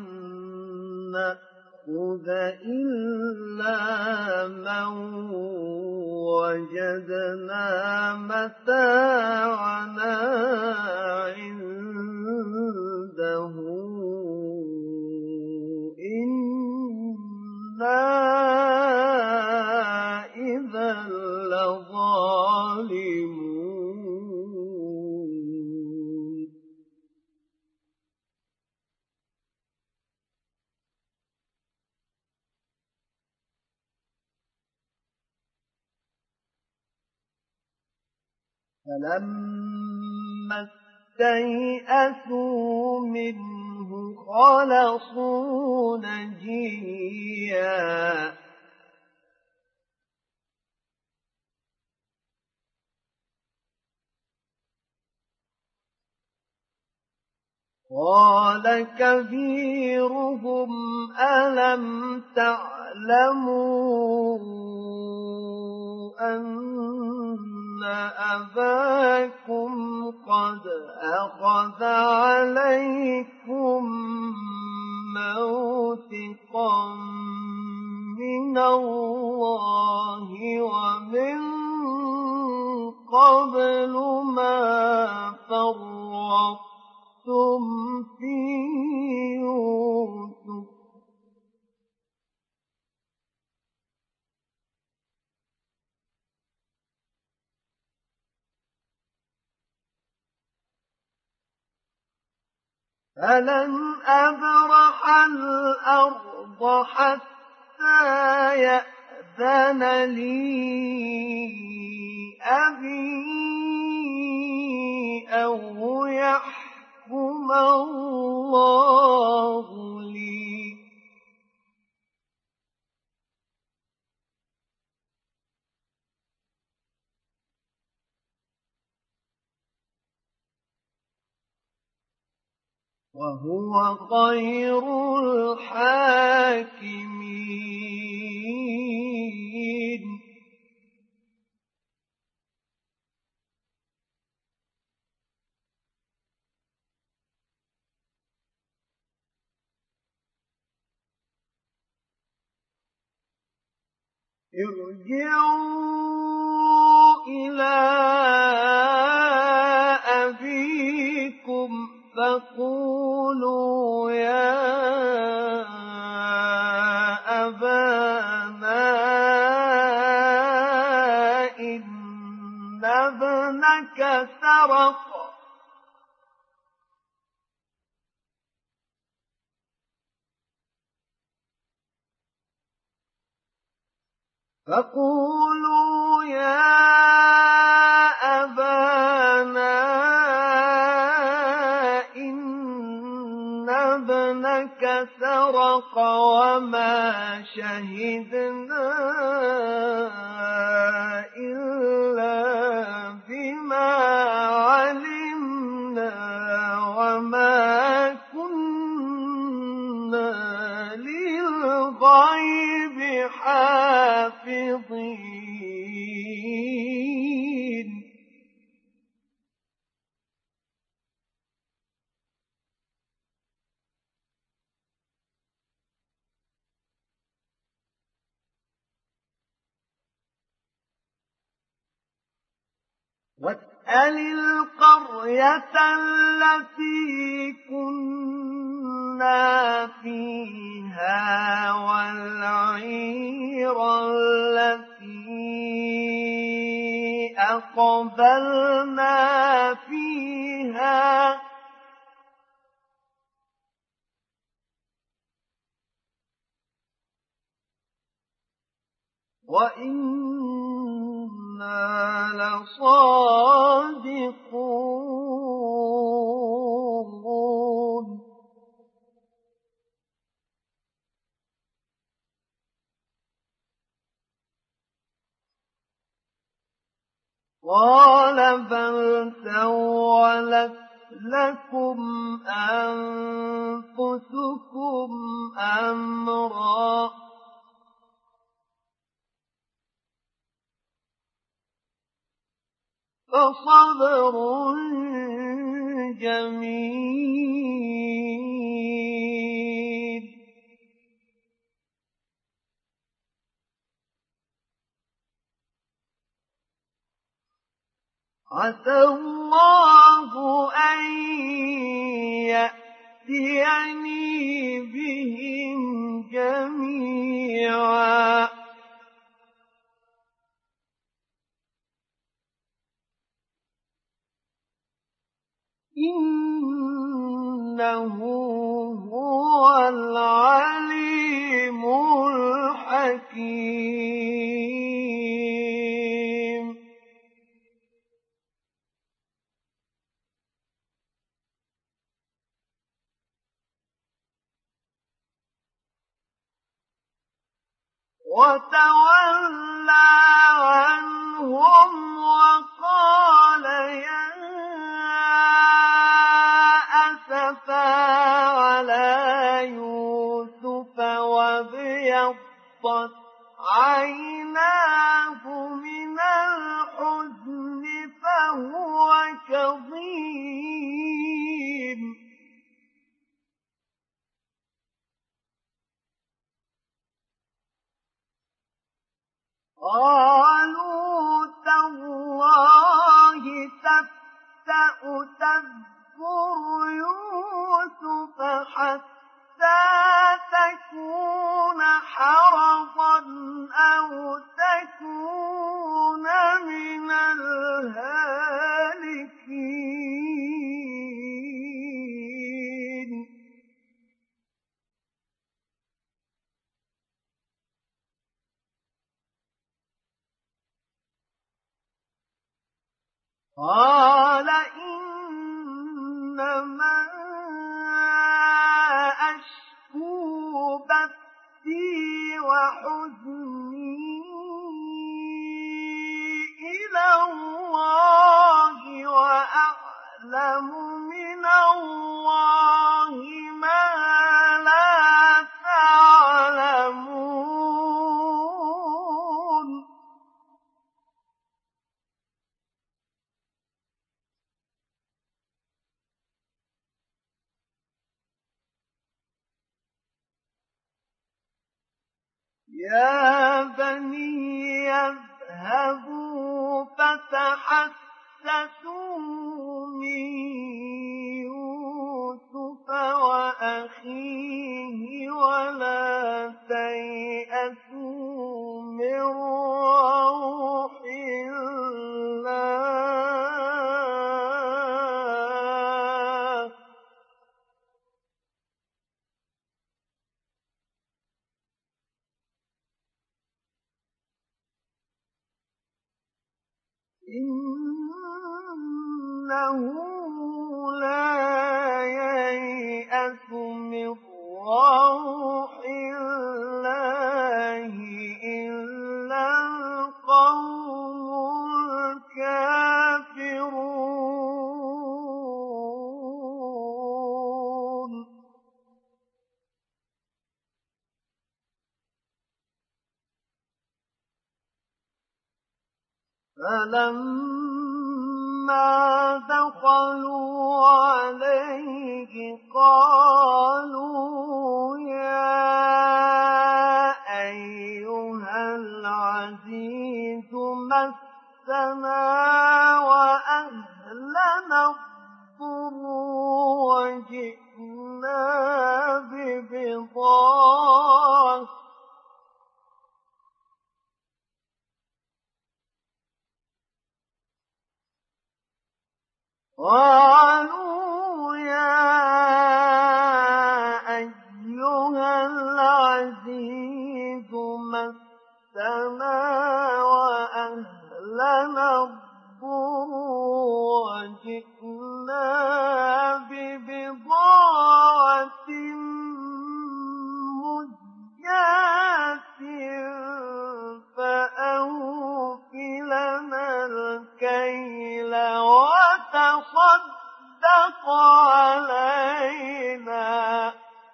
نأخذ إلا من وجدنا متاعنا عنده إنا إذا لظالمون فلما استيئسوا منه خلصوا نجيا قال كبيرهم ألم تعلموا أن أباكم قد أخذ عليكم موثقا من الله ومن قبل ما فرطتم في يوسف فلن أبرح الأرض حتى يأذن لي أبي أو يحكم الله لي وهو خير الحاكمين. ارجعوا إلى أبيكم فقولوا يا أبانا إن ابنك سرق فقولوا يا أبانا إن ابنك سرق وما شهدنا إلا بما علمنا وما كنا للغيب حافظين. واسأل القرية التي كنا فيها والعير التي أقبلنا فيها وإنا لصادقون. قال بل سولت لكم أنفسكم أمرا فصبر جميل عسى الله أن يأتيني بهم جميعا إنه هو العليم الحكيم. وتولى عنهم وقال يا أسفا على يوسف وابيضت عيناه من الحزن فهو كظيم. قالوا تالله تفتأ تذكر يوسف حتى تكون حرضا أو تكون من الهالكين. قال إنما أشكو بثي وحزني إلى الله وأعلم من الله يا بني يذهبوا فتحسسوا من يوسف وأخيه ولا تيأسوا من روح الله إنه لا ييأس من روح الله إلا القوم الكافرون فلما دخلوا عليه قالوا يا أيها العزيز مسنا وأهلنا الضر وجئنا ببضاعة قالوا يا أيها العزيز مسنا وأهلنا الضر وجئنا ببضاعة مزجاة فأوف لنا الكيل وتصدق علينا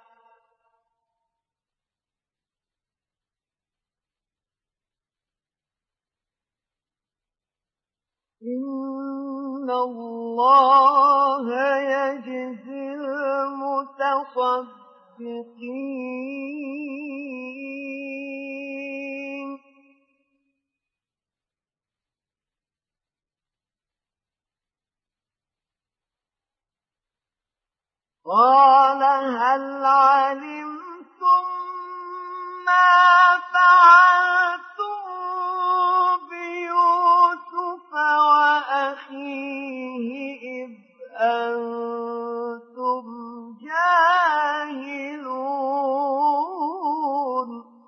إن الله يجزي المتصدقين قال هل علمتم ما فعلتم بيوسف وأخيه إذ أنتم جاهلون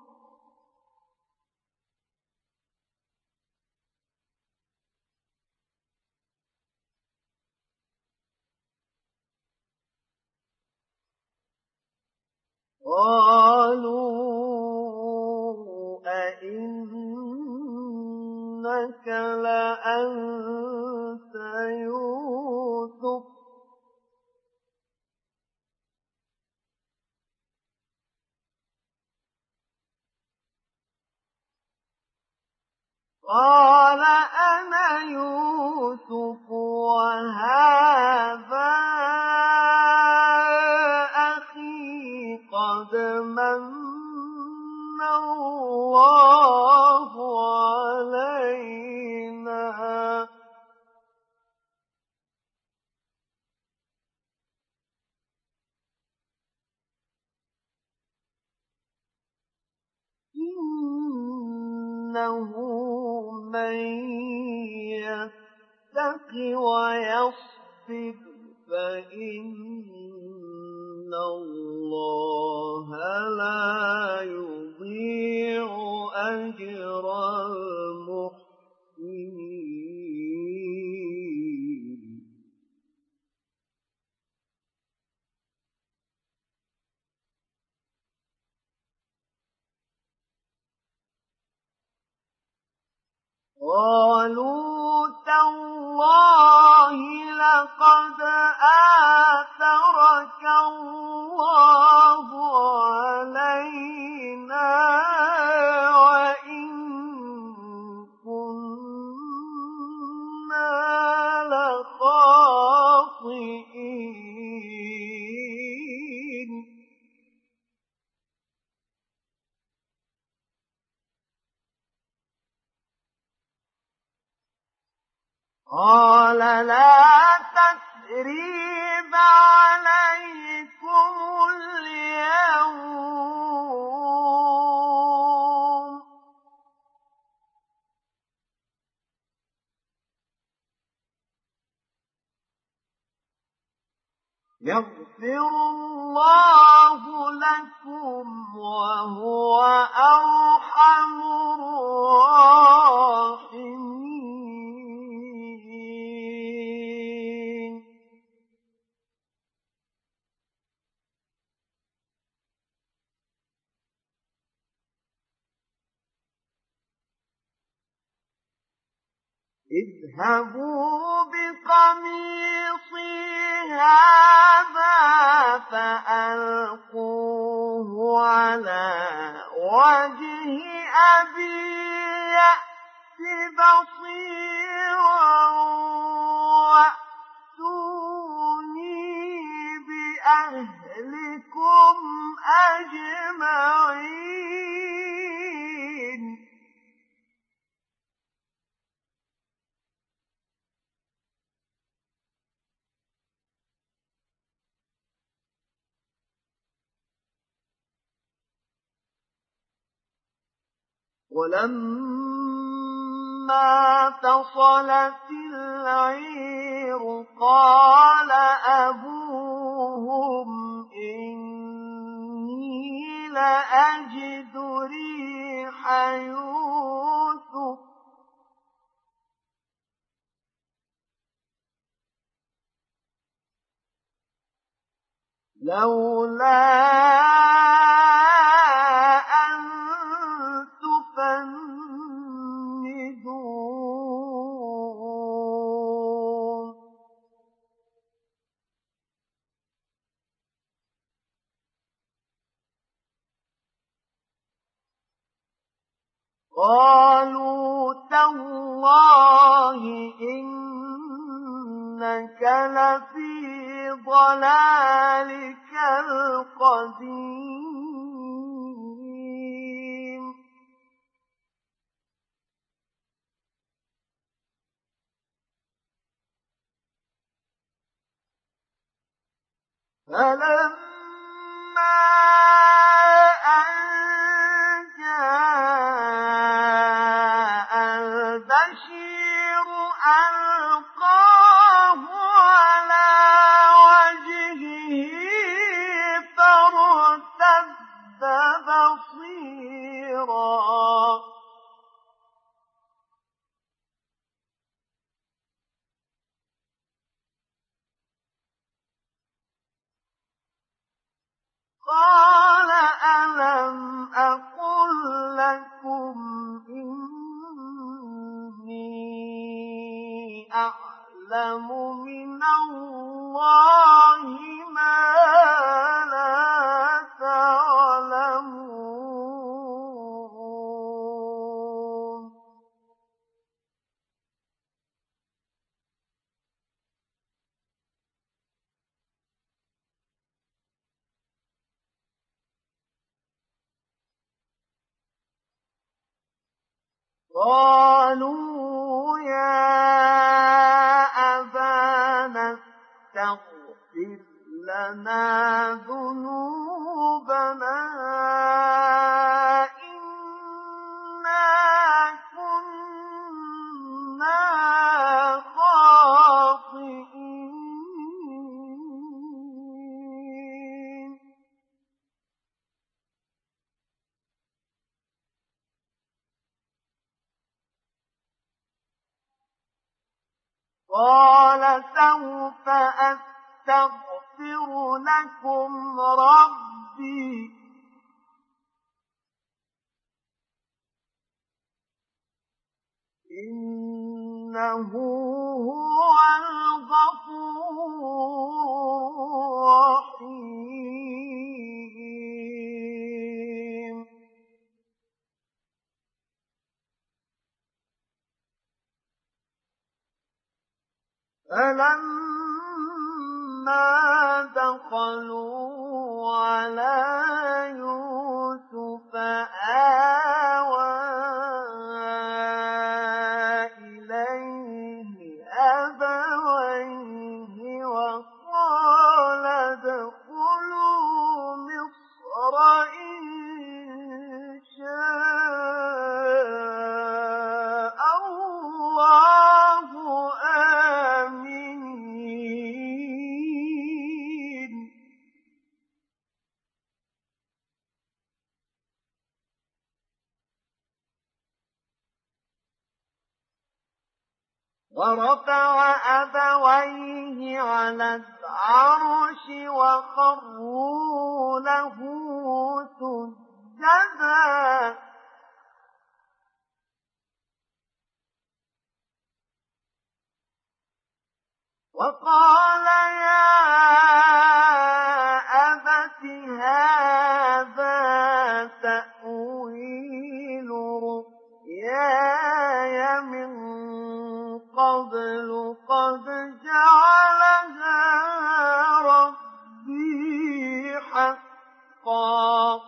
قالوا أئنك لأنت يوسف قال أنا يوسف وهذا أخي قد من الله علينا إنه من يتق ويصبر فإن الله لا يضيع أجر المحسنين قالوا تالله لقد آثرك الله علينا وإن قال لا تثريب عليكم اليوم يغفر الله لكم وهو أرحم الراحمين. اذهبوا بقميصي هذا فألقوه على وجه أبي يأت بصيرا وأتوني بأهلكم أجمعين. ولما فصلت العير قال أبوهم إني لأجد ريح يوسف لولا أن تفندون. قالوا تالله إنك لفي ضلالك القديم. فلما أن جاء البشير ألقاه على وجهه فارتد بصيرا قال ألم أقل لكم إني أعلم من الله ما لا تعلمون. قالوا يا أبانا استغفر لنا ذنوبنا إنا كنا خاطئين. قال سوف أستغفر لكم ربي إنه هو الغفور الرحيم. فلما دخلوا على يوسف آوى إليه أبويه وقال ادخلوا مصر إن شاء الله آمنين. ورفع أبويه على العرش وخروا له سجدا وقال يا أبت هذا تأويل رؤياي من قبل قد جعلها ربي حقا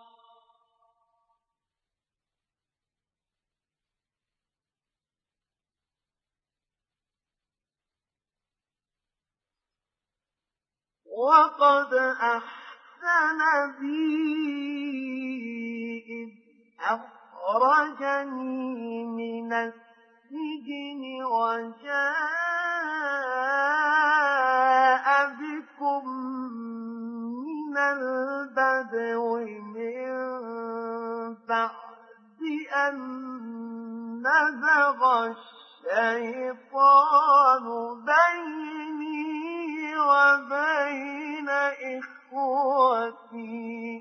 وقد أحسن بي إذ أخرجني من السجن وجاء بكم من البدو من بعد أن نزغ الشيطان بيني وبين إخوتي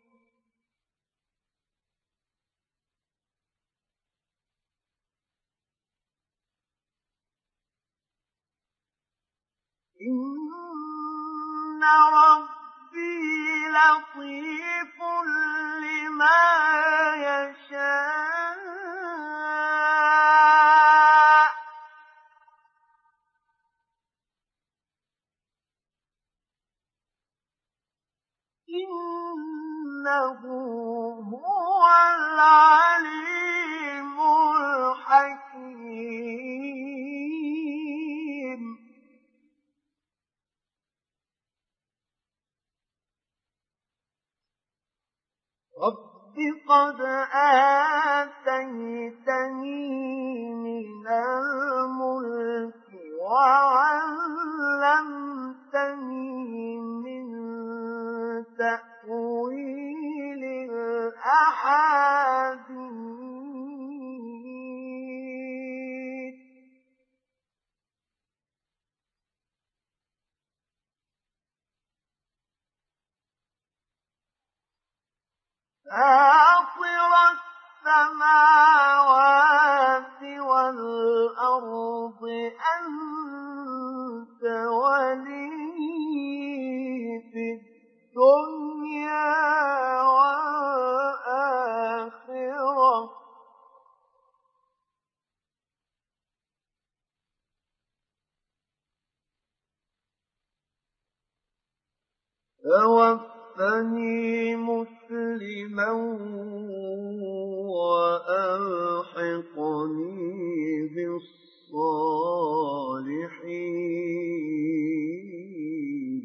إن ربي لطيف لما يشاء إنه هو العليم الحكيم. رب قد آتيتني من الملك وعلمتني من تأويل الأحاديث فاطر السماوات والأرض أنت ولي في الدنيا والآخرة توفني مسلما وألحقني بالصالحين.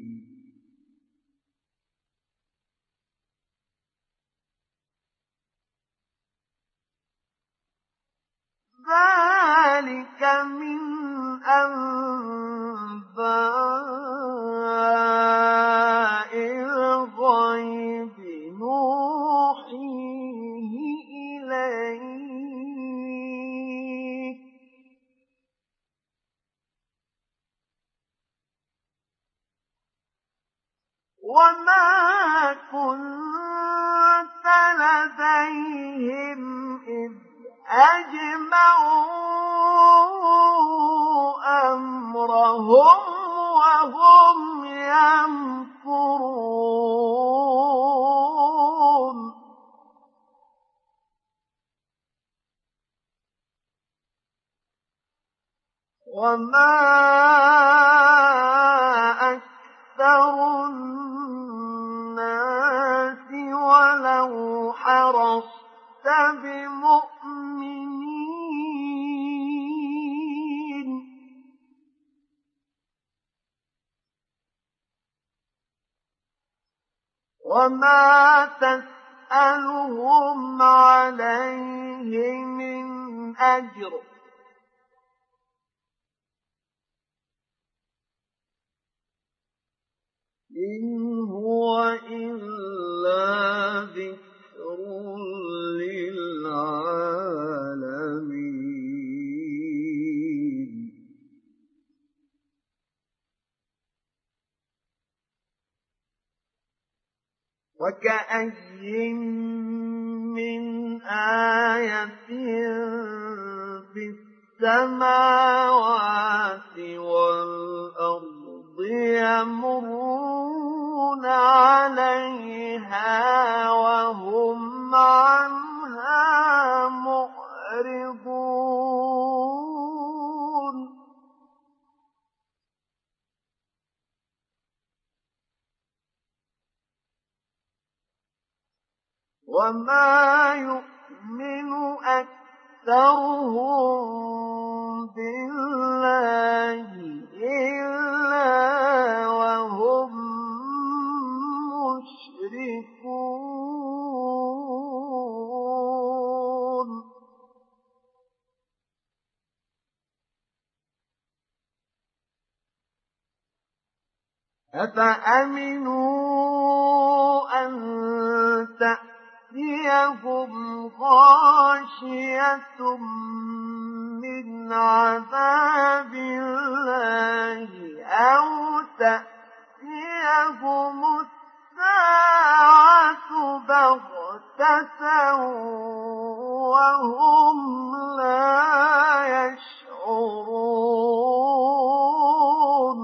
ذلك من أنباء الغيب نوحيه إليك وما كنت لديهم إذ أجمعوا أمرهم وهم يمكرون. وما أكثر الناس ولو حرصت بمؤمنين وما تسألهم عليه من أجر إن هو إلا ذكر للعالمين وكأي من آية في السماوات والأرض يمرون عليها وهم عنها معرضون وما يؤمن أكثرهم بالله إلا وهم مشركون أفأمنوا أن تأتيهم غاشية من عذاب الله أو تأتيهم الساعة بغتة وهم لا يشعرون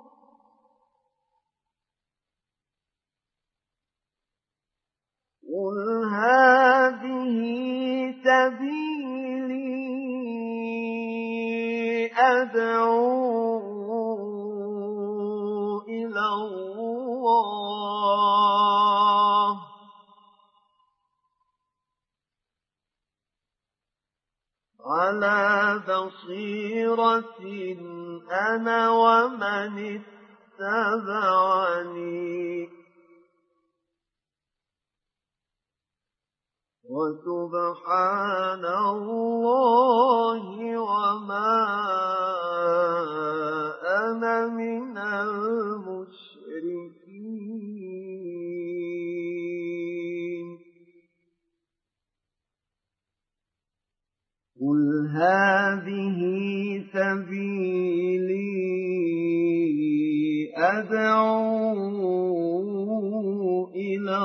قل هذه سبيلي أدعو إلى الله على بصيرة أنا ومن اتبعني وسبحان الله وما أنا من المشركين قل هذه سبيلي أدعو إلى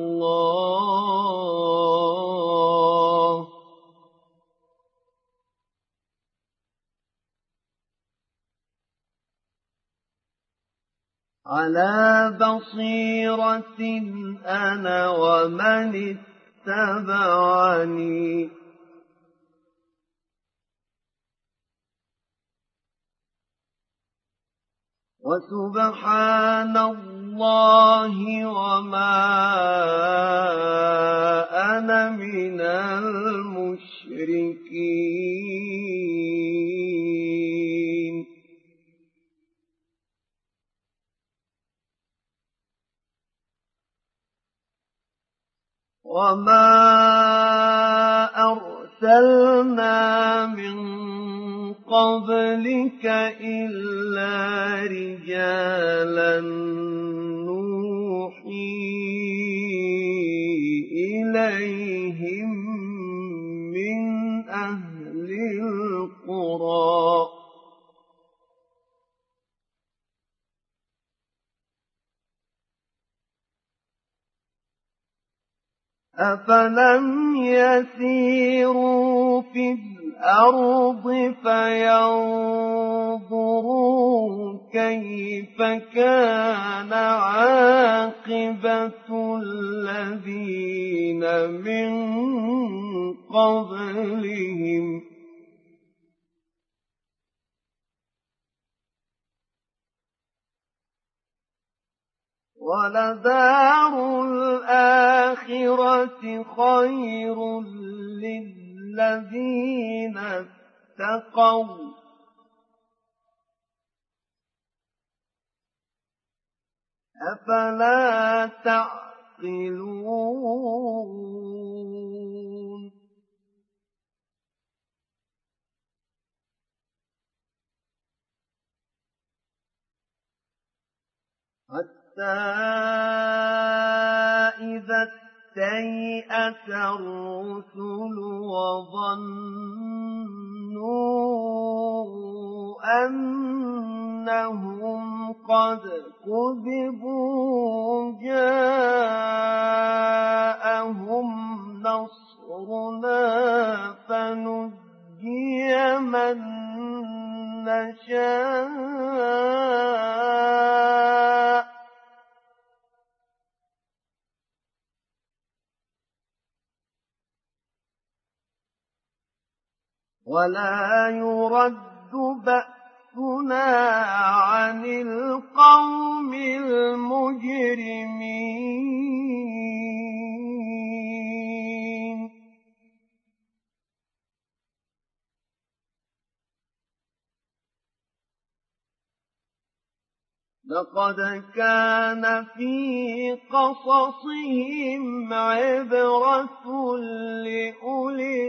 الله على بصيرة أنا ومن اتبعني وسبحان الله وما أنا من المشركين وما أرسلنا من قبلك إلا رجالا نوحي إليهم من أهل القرى أفلم يسيروا في الأرض فينظروا كيف كان عاقبة الذين من قبلهم ولدار الآخرة خير للذين اتقوا أفلا تعقلون يعقلون حتى إذا استيأس الرسل وظنوا أنهم قد كذبوا جاءهم نصرنا فنجي من نشاء ولا يرد بأسنا عن القوم المجرمين لقد كان في قصصهم عبرة لأولي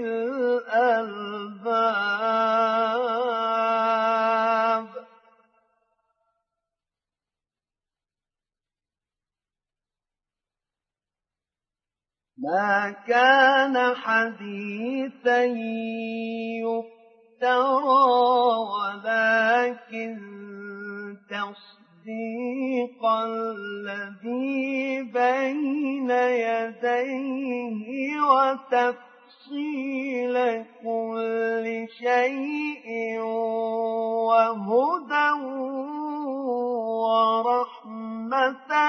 الألباب ما كان حديثا يفترى ولكن تصديق الذي بين يديه وتفصيل كل شيء وهدى ورحمة